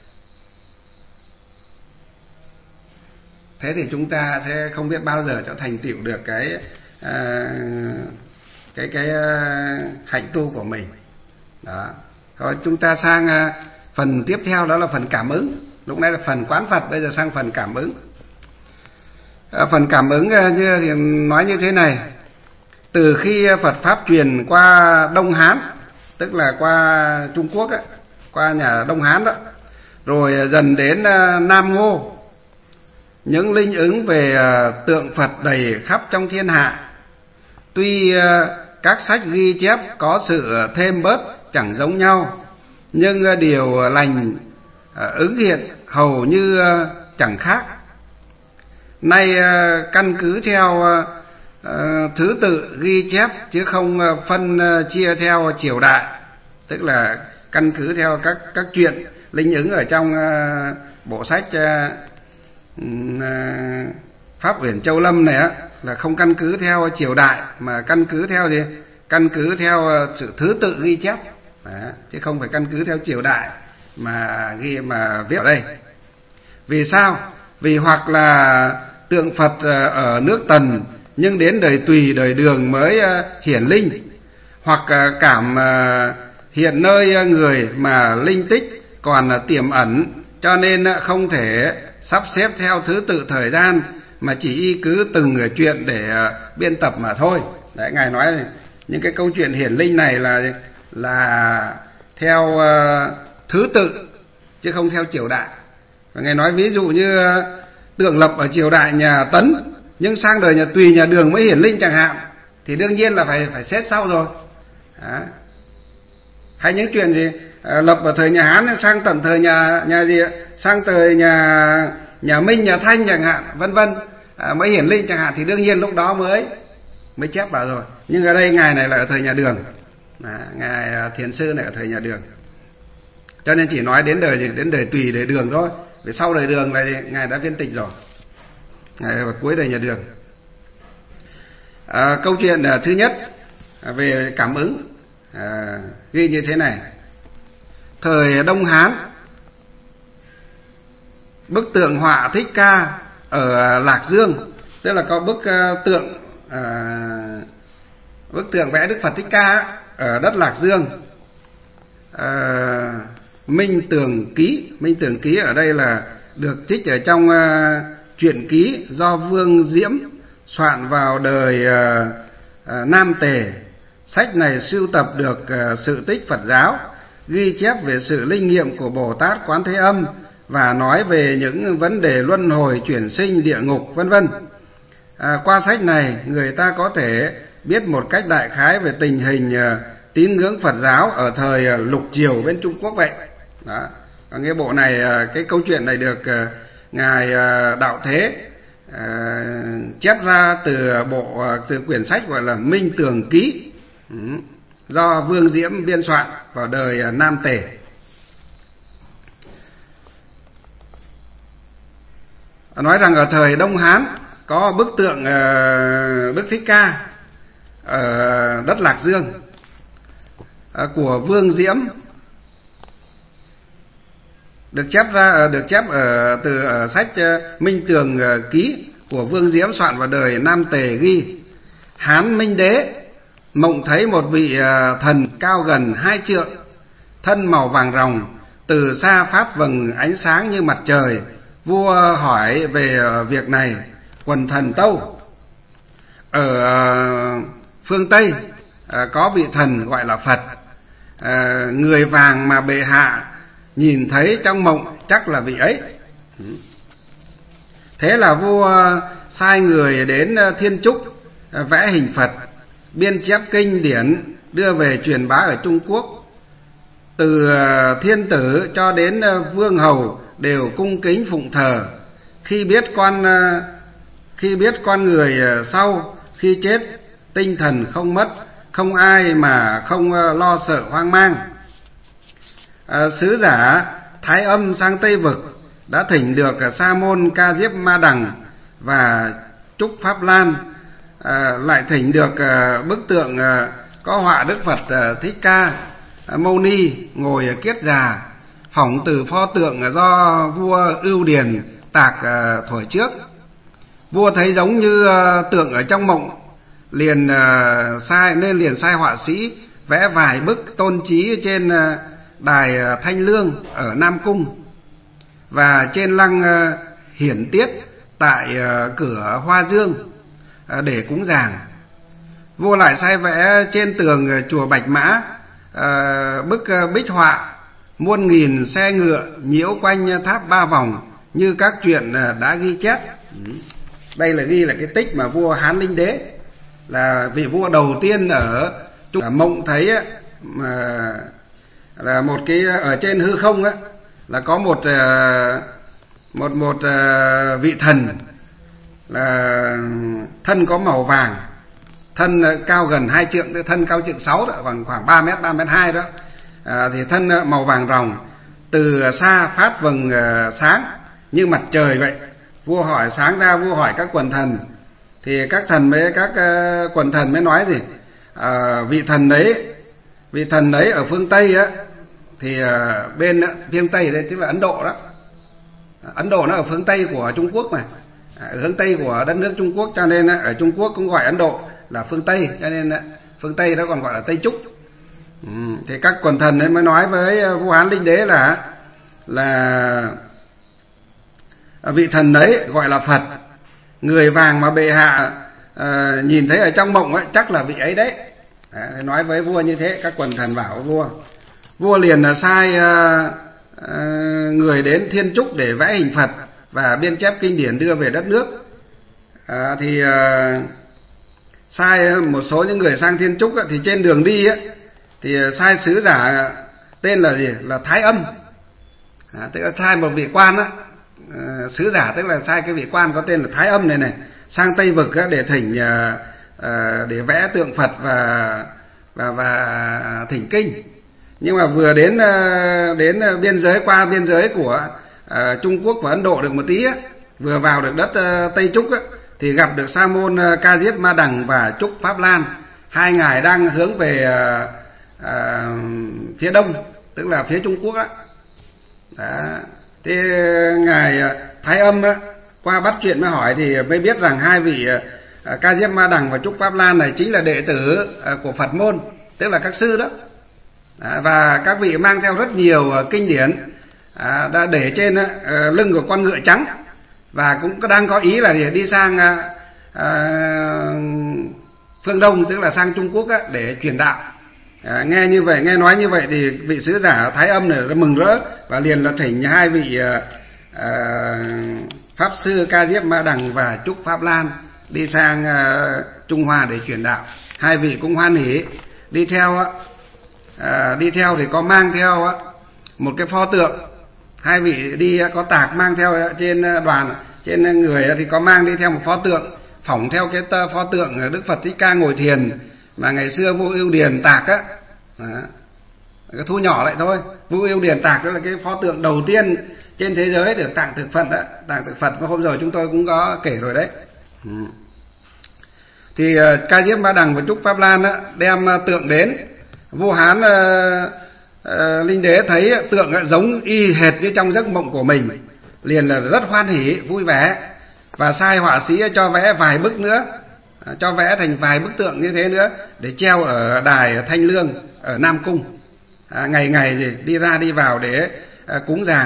thế thì chúng ta sẽ không biết bao giờ cho thành tựu được cái à, cái cái à, hạnh tu của mình. Đó. Rồi chúng ta sang à, phần tiếp theo, đó là phần cảm ứng. Lúc nãy là phần quán Phật, bây giờ sang phần cảm ứng. À, phần cảm ứng như thì nói như thế này: từ khi Phật pháp truyền qua Đông Hán, tức là qua Trung Quốc ấy, qua nhà Đông Hán đó, rồi dần đến Nam Ngô, những linh ứng về tượng Phật đầy khắp trong thiên hạ. Tuy các sách ghi chép có sự thêm bớt chẳng giống nhau, nhưng điều lành ứng hiện hầu như chẳng khác. Nay căn cứ theo thứ tự ghi chép chứ không phân chia theo triều đại, tức là căn cứ theo các các chuyện linh ứng ở trong bộ sách Pháp Uyển Châu Lâm này á, là không căn cứ theo triều đại mà căn cứ theo gì? Căn cứ theo sự thứ tự ghi chép. Đó, chứ không phải căn cứ theo triều đại mà ghi mà viết ở đây. Vì sao? Vì hoặc là tượng Phật ở nước Tần nhưng đến đời Tùy, đời Đường mới hiển linh, hoặc cảm hiện nơi người mà linh tích còn tiềm ẩn, cho nên không thể sắp xếp theo thứ tự thời gian mà chỉ y cứ từng chuyện để biên tập mà thôi. Đấy, ngài nói những cái câu chuyện hiển linh này là là theo uh, thứ tự chứ không theo triều đại. Và Ngài nói ví dụ như Tượng lập ở triều đại nhà Tấn, nhưng sang đời nhà Tùy, nhà Đường mới hiển linh chẳng hạn, thì đương nhiên là phải phải xét sau rồi. Đó. Hay những chuyện gì à, lập ở thời nhà Hán sang tận thời nhà nhà gì sang thời nhà nhà Minh, nhà Thanh chẳng hạn, vân vân, à, mới hiển linh chẳng hạn, thì đương nhiên lúc đó mới mới chép vào rồi. Nhưng ở đây ngài này là ở thời nhà Đường, à, ngài Thiền Sư này ở thời nhà Đường, cho nên chỉ nói đến đời gì, đến đời Tùy, đời Đường thôi. Vì sau đời Đường này ngài đã viên tịch rồi, ngài ở cuối đời nhà Đường. À, câu chuyện à, thứ nhất à, về cảm ứng à, ghi như thế này: thời Đông Hán, bức tượng họa Thích Ca ở Lạc Dương, tức là có bức uh, tượng uh, bức tượng vẽ Đức Phật Thích Ca ở đất Lạc Dương. uh, Minh Tường Ký, Minh Tường Ký ở đây là được trích ở trong uh, truyện ký do Vương Diễm soạn vào đời uh, uh, Nam Tề. Sách này sưu tập được uh, sự tích Phật giáo, ghi chép về sự linh nghiệm của Bồ Tát Quán Thế Âm và nói về những vấn đề luân hồi, chuyển sinh, địa ngục, vân vân. À, qua sách này, người ta có thể biết một cách đại khái về tình hình uh, tín ngưỡng Phật giáo ở thời uh, lục triều bên Trung Quốc vậy. Đó. Còn cái bộ này, uh, cái câu chuyện này được uh, ngài uh, Đạo Thế uh, chép ra từ bộ uh, từ quyển sách gọi là Minh Tường Ký, ừ, do Vương Diễm biên soạn vào đời uh, Nam Tề. Nói rằng ở thời Đông Hán có bức tượng uh, Đức Thích Ca ở đất Lạc Dương uh, của Vương Diễm, được chép ra được chép ở từ ở sách uh, Minh Tường uh, Ký của Vương Diễm soạn vào đời Nam Tề, ghi: Hán Minh Đế mộng thấy một vị uh, thần cao gần hai trượng, thân màu vàng ròng, từ xa phát vầng ánh sáng như mặt trời. Vua hỏi về việc này, quần thần tâu: ở phương Tây có vị thần gọi là Phật, người vàng mà bệ hạ nhìn thấy trong mộng chắc là vị ấy. Thế là vua sai người đến Thiên Trúc vẽ hình Phật, biên chép kinh điển đưa về truyền bá ở Trung Quốc. Từ thiên tử cho đến vương hầu đều cung kính phụng thờ. Khi biết con khi biết con người sau khi chết tinh thần không mất, không ai mà không lo sợ hoang mang. À, sứ giả Thái Âm sang Tây Vực đã thỉnh được Sa môn Ca Diếp Ma Đằng và Trúc Pháp Lan, à, lại thỉnh được à, bức tượng à, có họa Đức Phật à, Thích Ca à, Mâu Ni ngồi kiết già, phỏng từ pho tượng do vua Ưu Điền tạc uh, thổi trước. Vua thấy giống như uh, tượng ở trong mộng, liền uh, sai nên liền sai họa sĩ vẽ vài bức tôn trí trên uh, đài uh, Thanh Lương ở Nam Cung và trên lăng uh, Hiển Tiết tại uh, cửa Hoa Dương uh, để cúng dường. Vua lại sai vẽ trên tường uh, chùa Bạch Mã uh, bức uh, bích họa muôn nghìn xe ngựa nhiễu quanh tháp ba vòng như các chuyện đã ghi chép. Đây là ghi là cái tích mà vua Hán Linh Đế, là vị vua đầu tiên ở Trung mộng thấy á, mà là một cái ở trên hư không á, là có một một một vị thần là thân có màu vàng, thân cao gần hai trượng, thân cao trượng sáu đó, bằng khoảng ba mét, ba mét hai đó. À, thì thân màu vàng ròng, từ xa phát vầng uh, sáng như mặt trời vậy. Vua hỏi sáng ra, vua hỏi các quần thần, thì các thần mới các uh, quần thần mới nói gì à, vị thần đấy vị thần đấy ở phương Tây á, thì uh, bên phương Tây đây tức là Ấn Độ đó. Ấn Độ nó ở phương Tây của Trung Quốc mà, à, ở hướng Tây của đất nước Trung Quốc, cho nên uh, ở Trung Quốc cũng gọi Ấn Độ là phương Tây, cho nên uh, phương Tây đó còn gọi là Tây Trúc. Ừ, thì các quần thần ấy mới nói với vua Hán Linh Đế là là vị thần đấy gọi là Phật, người vàng mà bệ hạ à, nhìn thấy ở trong mộng ấy chắc là vị ấy đấy. À, nói với vua như thế, các quần thần bảo vua. Vua liền là sai à, người đến Thiên Trúc để vẽ hình Phật và biên chép kinh điển đưa về đất nước. À, thì à, sai một số những người sang Thiên Trúc á, thì trên đường đi á, thì sai sứ giả tên là gì, là Thái Âm, à, tức là sai một vị quan á, à, sứ giả tức là sai cái vị quan có tên là Thái Âm này này sang Tây Vực á, để thỉnh à, à, để vẽ tượng Phật và và và thỉnh kinh. Nhưng mà vừa đến à, đến biên giới, qua biên giới của à, Trung Quốc và Ấn Độ được một tí á, vừa vào được đất à, Tây Trúc á, thì gặp được Sa môn Ca Diếp Ma Đằng và Trúc Pháp Lan. Hai ngài đang hướng về à, à, phía đông, tức là phía Trung Quốc á. Đó. Thế ngài Thái Âm á, qua bắt chuyện mới hỏi thì mới biết rằng hai vị à, Ca Diếp Ma Đằng và Trúc Pháp Lan này chính là đệ tử à, của Phật môn, tức là các sư đó. À, và các vị mang theo rất nhiều à, kinh điển à, đã để trên à, lưng của con ngựa trắng, và cũng đang có ý là đi sang à, à, phương Đông, tức là sang Trung Quốc á, để truyền đạo. À, nghe như vậy, nghe nói như vậy thì vị sứ giả Thái Âm này mừng rỡ và liền là thỉnh hai vị à, à, pháp sư Ca Diếp Ma Đằng và Trúc Pháp Lan đi sang à, Trung Hoa để truyền đạo. Hai vị cũng hoan hỉ đi theo á, à, đi theo thì có mang theo á, một cái pho tượng. Hai vị đi có tạc mang theo trên đoàn, trên người thì có mang đi theo một pho tượng phỏng theo cái pho tượng Đức Phật Thích Ca ngồi thiền mà ngày xưa Vua Ưu Điền tạc á. Cái thu nhỏ lại thôi, Vua Ưu Điền tạc đó là cái pho tượng đầu tiên trên thế giới được tặng thực Phật đó, tặng thực Phật mà hôm rồi chúng tôi cũng có kể rồi đấy. Thì Ca Diếp Ma Đằng và Trúc Pháp Lan đó, đem tượng đến. Vua Hán uh, uh, Linh Đế thấy tượng giống y hệt như trong giấc mộng của mình, liền là rất hoan hỉ vui vẻ và sai họa sĩ cho vẽ vài bức nữa, uh, cho vẽ thành vài bức tượng như thế nữa để treo ở đài Thanh Lương ở Nam Cung, uh, ngày ngày gì đi ra đi vào để uh, cúng dường.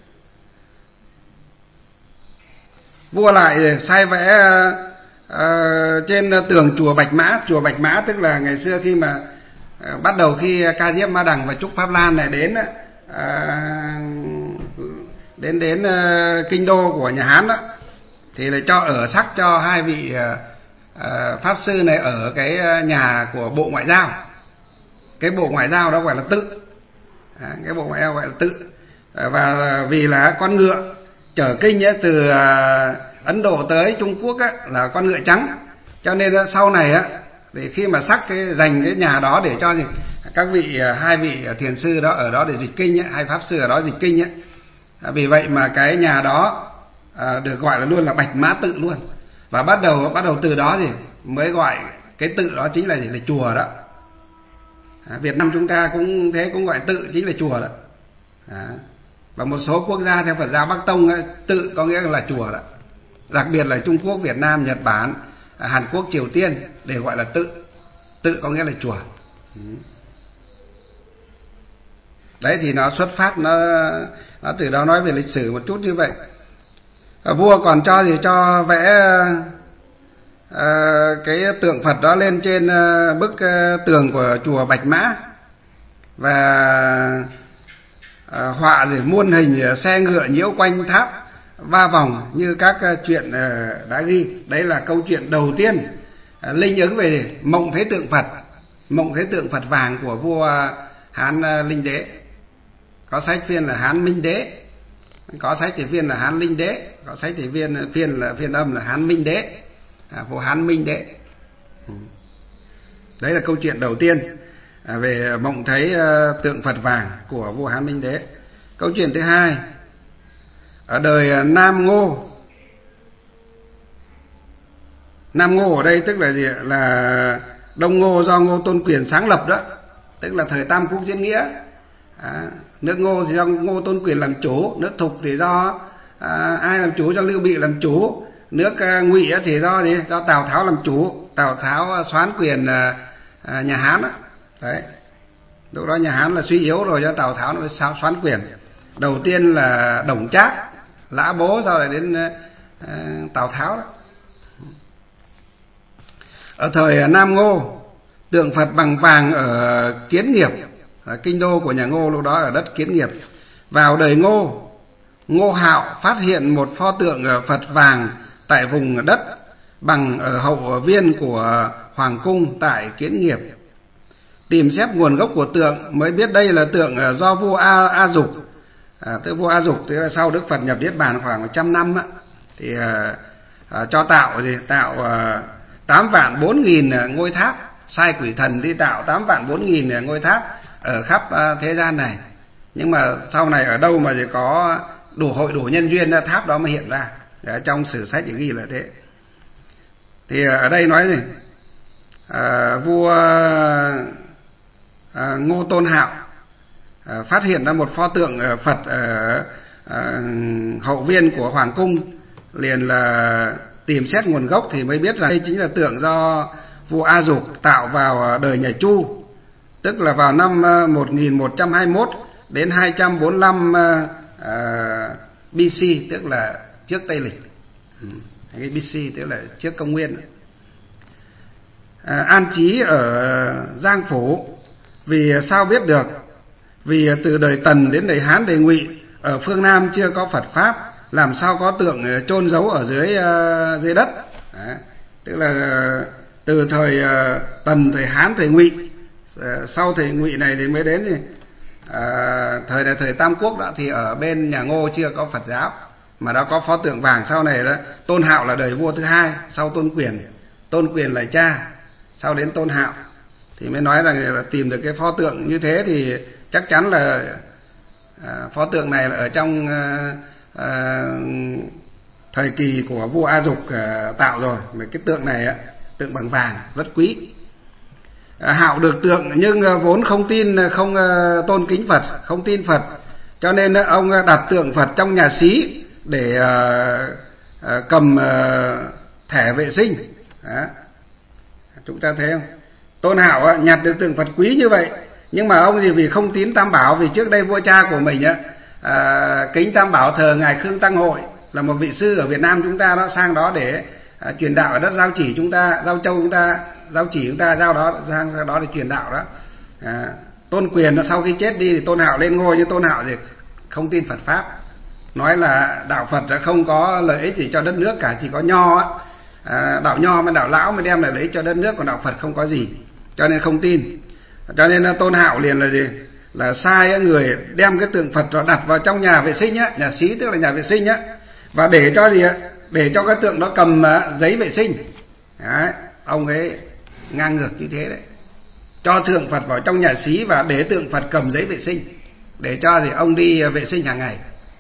Vua lại sai vẽ uh, trên tường chùa Bạch Mã. Chùa Bạch Mã tức là ngày xưa khi mà uh, bắt đầu khi Ca Diếp Ma Đằng và Trúc Pháp Lan này đến uh, đến đến uh, kinh đô của nhà Hán đó, thì lại cho ở sắc cho hai vị uh, uh, pháp sư này ở cái nhà của Bộ Ngoại giao. Cái Bộ Ngoại giao đó gọi là Tự, à, cái Bộ Ngoại giao gọi là Tự. uh, và vì là con ngựa chở kinh ấy, từ uh, Ấn Độ tới Trung Quốc á, là con ngựa trắng, cho nên uh, sau này á, thì khi mà sắc cái dành cái nhà đó để cho gì các vị uh, hai vị thiền sư đó ở đó để dịch kinh ấy, hai pháp sư ở đó dịch kinh ấy. À, vì vậy mà cái nhà đó à, được gọi là luôn là Bạch Mã Tự luôn. Và bắt đầu bắt đầu từ đó gì mới gọi cái tự đó chính là gì, là chùa đó. À, Việt Nam chúng ta cũng thế, cũng gọi tự chính là chùa đó. À, và một số quốc gia theo Phật giáo Bắc Tông ấy, tự có nghĩa là chùa đó. Đặc biệt là Trung Quốc, Việt Nam, Nhật Bản, Hàn Quốc, Triều Tiên đều gọi là tự. Tự có nghĩa là chùa. Ừ. Đấy thì nó xuất phát nó, nó từ đó nói về lịch sử một chút như vậy. À, vua còn cho gì cho vẽ à, cái tượng Phật đó lên trên à, bức à, tường của chùa Bạch Mã, và à, họa gì muôn hình xe ngựa nhiễu quanh tháp va vòng như các à, chuyện à, đã ghi. Đấy là câu chuyện đầu tiên à, linh ứng về mộng thấy tượng Phật, mộng thấy tượng Phật vàng của vua Hán à, Linh Đế. Có sách phiên là Hán Minh Đế, có sách thì phiên là Hán Linh Đế, có sách thì phiên phiên là phiên âm là Hán Minh Đế, à, vua Hán Minh Đế. Đấy là câu chuyện đầu tiên à, về mộng thấy uh, tượng Phật vàng của vua Hán Minh Đế. Câu chuyện thứ hai, ở đời uh, Nam Ngô. Nam Ngô ở đây tức là gì? Là Đông Ngô do Ngô Tôn Quyền sáng lập đó, tức là thời Tam Quốc diễn nghĩa. À, nước Ngô thì do Ngô Tôn Quyền làm chủ, nước Thục thì do à, ai làm chủ? Do Lưu Bị làm chủ. Nước à, Ngụy thì do gì? Do Tào Tháo làm chủ. Tào Tháo à, soán quyền à, à, nhà Hán đó. Đấy. Lúc đó nhà Hán là suy yếu rồi, do Tào Tháo nó mới soán quyền. Đầu tiên là Đổng Trác, Lã Bố, sau lại đến à, Tào Tháo đó. Ở thời Nam Ngô, tượng Phật bằng vàng ở Kiến Nghiệp, ở kinh đô của nhà Ngô lúc đó ở đất Kiến Nghiệp, Vào đời Ngô, Ngô Hạo phát hiện một pho tượng Phật vàng tại vùng đất bằng ở hậu viên của hoàng cung tại Kiến Nghiệp. Tìm xét nguồn gốc của tượng mới biết đây là tượng do vua A, A Dục, à, tức vua A Dục tức là sau Đức Phật nhập Niết Bàn khoảng một trăm năm á, thì à, à, cho tạo gì tạo à, tám vạn bốn nghìn ngôi tháp, sai quỷ thần đi tạo tám vạn bốn nghìn ngôi tháp ở khắp à, thế gian này. Nhưng mà sau này ở đâu mà chỉ có đủ hội đủ nhân duyên tháp đó mới hiện ra. Ở trong sử sách ghi là thế. Thì ở đây nói gì à, vua à, Ngô Tôn Hạo à, phát hiện ra một pho tượng Phật ở à, hậu viên của hoàng cung, liền là tìm xét nguồn gốc thì mới biết là đây chính là tượng do vua A Dục tạo vào đời nhà Chu, tức là vào năm một nghìn một trăm hai mươi mốt đến hai trăm bốn mươi lăm uh, bê xê, tức là trước Tây lịch. Ừ. Cái bê xê tức là trước công nguyên. À, an trí ở Giang Phủ. Vì sao biết được? Vì từ đời Tần đến đời Hán đời Ngụy ở phương Nam chưa có Phật pháp, làm sao có tượng chôn giấu ở dưới uh, dưới đất. Đấy. Tức là từ thời uh, Tần, thời Hán, thời Ngụy, uh, sau thời Ngụy này thì mới đến thì À, thời này thời Tam Quốc đó thì ở bên nhà Ngô chưa có Phật giáo, mà đã có pho tượng vàng. Sau này đó Tôn Hạo là đời vua thứ hai sau Tôn Quyền, Tôn Quyền là cha, sau đến Tôn Hạo thì mới nói rằng là tìm được cái pho tượng như thế thì chắc chắn là à, pho tượng này là ở trong à, à, thời kỳ của vua A Dục à, tạo rồi. Mà cái tượng này á, tượng bằng vàng rất quý. Hạo được tượng nhưng vốn không tin, không tôn kính Phật, không tin Phật, cho nên ông đặt tượng Phật trong nhà xí để cầm thẻ vệ sinh. Đó. Chúng ta thấy không? Tôn Hạo nhặt được tượng Phật quý như vậy, nhưng mà ông gì vì không tín Tam Bảo. Vì trước đây vua cha của mình á, à, kính Tam Bảo, thờ ngài Khương Tăng Hội là một vị sư ở Việt Nam chúng ta đó, sang đó để à, truyền đạo ở đất Giao Chỉ chúng ta, Giao Châu chúng ta, Giao Chỉ chúng ta giao đó sang đó để truyền đạo đó. À, Tôn Quyền nó sau khi chết đi thì Tôn Hạo lên ngôi, nhưng Tôn Hạo thì không tin Phật pháp, nói là đạo Phật đã không có lợi ích gì cho đất nước cả, chỉ có Nho á, à, đạo Nho mới đạo Lão mới đem lại lợi ích cho đất nước, còn đạo Phật không có gì, cho nên không tin. Cho nên Tôn Hạo liền là gì, là sai người đem cái tượng Phật đó đặt vào trong nhà vệ sinh á, nhà xí tức là nhà vệ sinh á, và để cho gì á, để cho cái tượng đó cầm giấy vệ sinh. Đấy, ông ấy ngang ngược như thế đấy, cho tượng Phật vào trong nhà xí và để tượng Phật cầm giấy vệ sinh để cho gì ông đi vệ sinh hàng ngày.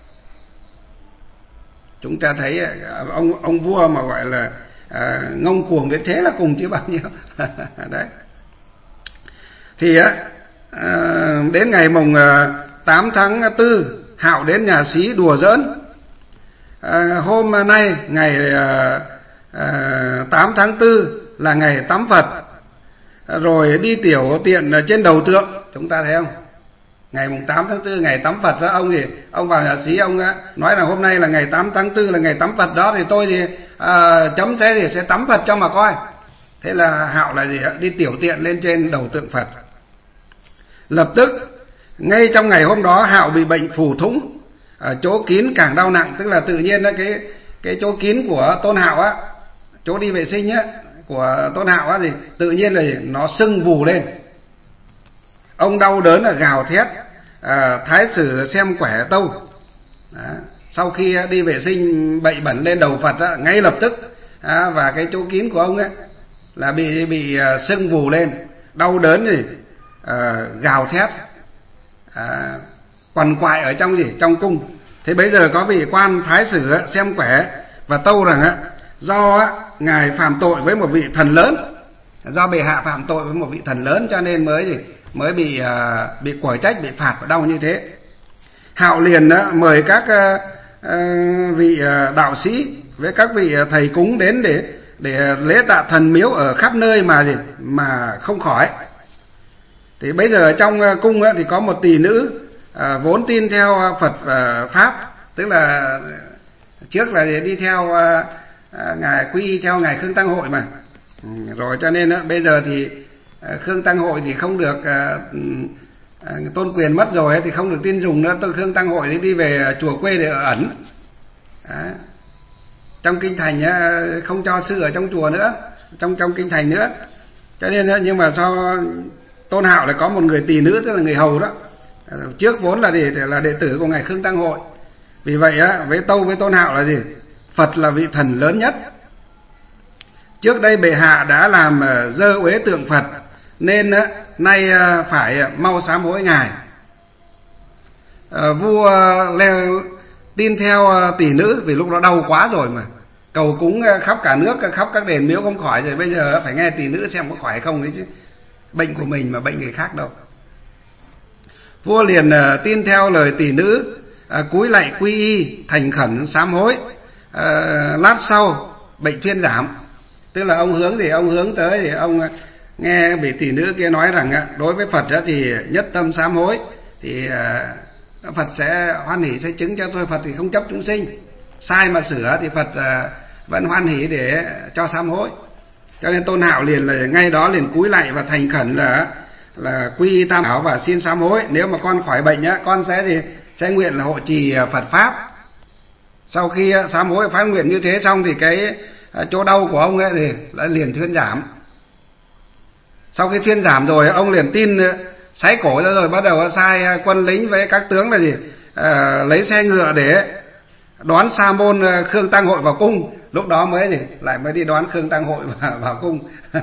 Chúng ta thấy ông ông vua mà gọi là à, ngông cuồng đến thế là cùng chứ bao nhiêu. Đấy. Thì á à, đến ngày mùng tám tháng tư, Hạo đến nhà xí đùa giỡn. À, hôm nay ngày à, à, tám tháng tư là ngày tắm Phật, rồi đi tiểu tiện trên đầu tượng. Chúng ta thấy không? Ngày mùng tám tháng tư ngày tắm Phật đó, ông gì ông vào nhà xí, ông nói là hôm nay là ngày tám tháng tư là ngày tắm Phật đó, thì tôi thì à, chấm xe thì sẽ tắm Phật cho mà coi. Thế là Hạo là gì, đi tiểu tiện lên trên đầu tượng Phật. Lập tức ngay trong ngày hôm đó Hạo bị bệnh phù thủng, ở chỗ kín càng đau nặng. Tức là tự nhiên đó, cái cái chỗ kín của Tôn Hạo á, chỗ đi vệ sinh á của Tôn Hạo á, thì tự nhiên là nó sưng vù lên. Ông đau đớn là gào thét, à, thái sử xem quẻ tâu. Đó. Sau khi đi vệ sinh bậy bẩn lên đầu Phật á, ngay lập tức à, và cái chỗ kín của ông ấy là bị bị uh, sưng vù lên, đau đớn thì uh, gào thét, uh, quằn quại ở trong gì trong cung. Thế bây giờ có vị quan thái sử á, xem quẻ và tâu rằng á, do á, ngài phạm tội với một vị thần lớn, do bệ hạ phạm tội với một vị thần lớn cho nên mới gì mới bị uh, bị quở trách, bị phạt và đau như thế. Hạo liền uh, mời các uh, uh, vị uh, đạo sĩ với các vị uh, thầy cúng đến để để lễ tạ thần miếu ở khắp nơi mà gì mà không khỏi. Thì bây giờ trong uh, cung uh, thì có một tỳ nữ uh, vốn tin theo Phật uh, pháp, tức là trước là đi theo uh, uh, ngài quy y theo ngài Khương Tăng Hội mà. Ừ, rồi cho nên uh, bây giờ thì Khương Tăng Hội thì không được uh, Tôn Quyền mất rồi thì không được tin dùng nữa, tôi Khương Tăng Hội thì đi về chùa quê để ở ẩn. Đấy. Trong kinh thành không cho sư ở trong chùa nữa, trong trong kinh thành nữa. Cho nên nhưng mà do Tôn Hạo lại có một người tỳ nữ, tức là người hầu đó, trước vốn là để là đệ tử của ngài Khương Tăng Hội. Vì vậy á, với Tâu với Tôn Hạo là gì? Phật là vị thần lớn nhất. Trước đây bệ hạ đã làm dơ uế tượng Phật, nên á, nay phải mau sám hối ngài. À, vua leo tin theo tỷ nữ, vì lúc đó đau quá rồi mà, cầu cúng khắp cả nước, khắp các đền miếu không khỏi, rồi bây giờ phải nghe tỷ nữ xem có khỏi không đấy chứ. Bệnh của mình mà bệnh người khác đâu. Vua liền uh, tin theo lời tỷ nữ, uh, cúi lạy quy y, thành khẩn sám hối. Uh, lát sau bệnh thuyên giảm. Tức là ông hướng gì? Ông hướng tới thì ông uh, nghe vị tỷ nữ kia nói rằng uh, đối với Phật uh, thì nhất tâm sám hối thì uh, Phật sẽ hoan hỷ, sẽ chứng cho tôi. Phật thì không chấp chúng sinh, sai mà sửa thì Phật uh, vẫn hoan hỷ để cho sám hối. Cho nên Tôn Hạo liền là ngay đó liền cúi lạy và thành khẩn là là quy y tam bảo và xin sám hối. Nếu mà con khỏi bệnh nhá, con sẽ thì sẽ nguyện là hộ trì Phật pháp. Sau khi sám hối phát nguyện như thế xong thì cái chỗ đau của ông ấy thì lại liền thuyên giảm. Sau khi thuyên giảm rồi, ông liền tin sái cổ ra, rồi bắt đầu sai quân lính với các tướng là gì à, lấy xe ngựa để đón Sa môn Khương Tăng Hội vào cung. Lúc đó mới gì lại mới đi đón Khương Tăng Hội vào, vào cung.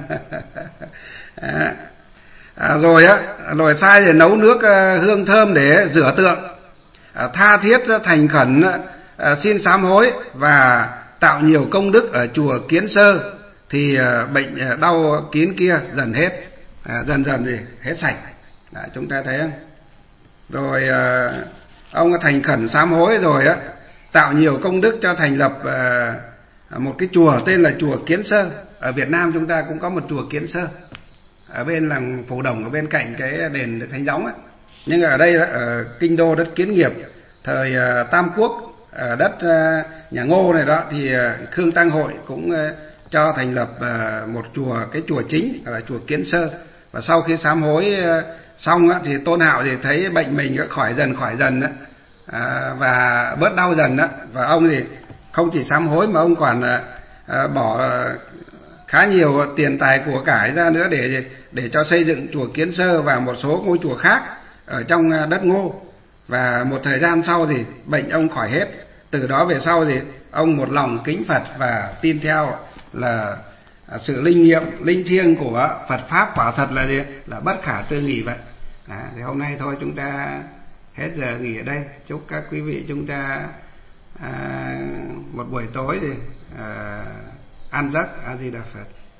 à, à, rồi á rồi sai để nấu nước hương thơm để rửa tượng, à, tha thiết thành khẩn à, xin sám hối và tạo nhiều công đức ở chùa Kiến Sơ, thì à, bệnh đau kín kia dần hết, à, dần dần thì hết sạch. à, chúng ta thấy không? Rồi à, ông thành khẩn sám hối rồi á, tạo nhiều công đức cho thành lập uh, một cái chùa tên là chùa Kiến Sơ. Ở Việt Nam chúng ta cũng có một chùa Kiến Sơ ở bên làng Phổ Đồng, ở bên cạnh cái đền Thánh Gióng á. Nhưng ở đây ở kinh đô đất Kiến Nghiệp thời uh, Tam Quốc, ở đất uh, nhà Ngô này đó, thì uh, Khương Tăng Hội cũng uh, cho thành lập uh, một chùa, cái chùa chính là chùa Kiến Sơ. Và sau khi sám hối uh, xong á, thì Tôn Hạo thì thấy bệnh mình khỏi dần khỏi dần á, À, và bớt đau dần đó. Và ông thì không chỉ sám hối mà ông còn à, bỏ khá nhiều tiền tài của cải ra nữa để để cho xây dựng chùa Kiến Sơ và một số ngôi chùa khác ở trong đất Ngô. Và một thời gian sau thì bệnh ông khỏi hết. Từ đó về sau thì ông một lòng kính Phật và tin theo là sự linh nghiệm, linh thiêng của Phật pháp quả thật là gì? Là bất khả tư nghị vậy. À, thì hôm nay thôi chúng ta hết giờ nghỉ ở đây. Chúc các quý vị chúng ta à, một buổi tối thì à, an giấc. A Di Đà Phật.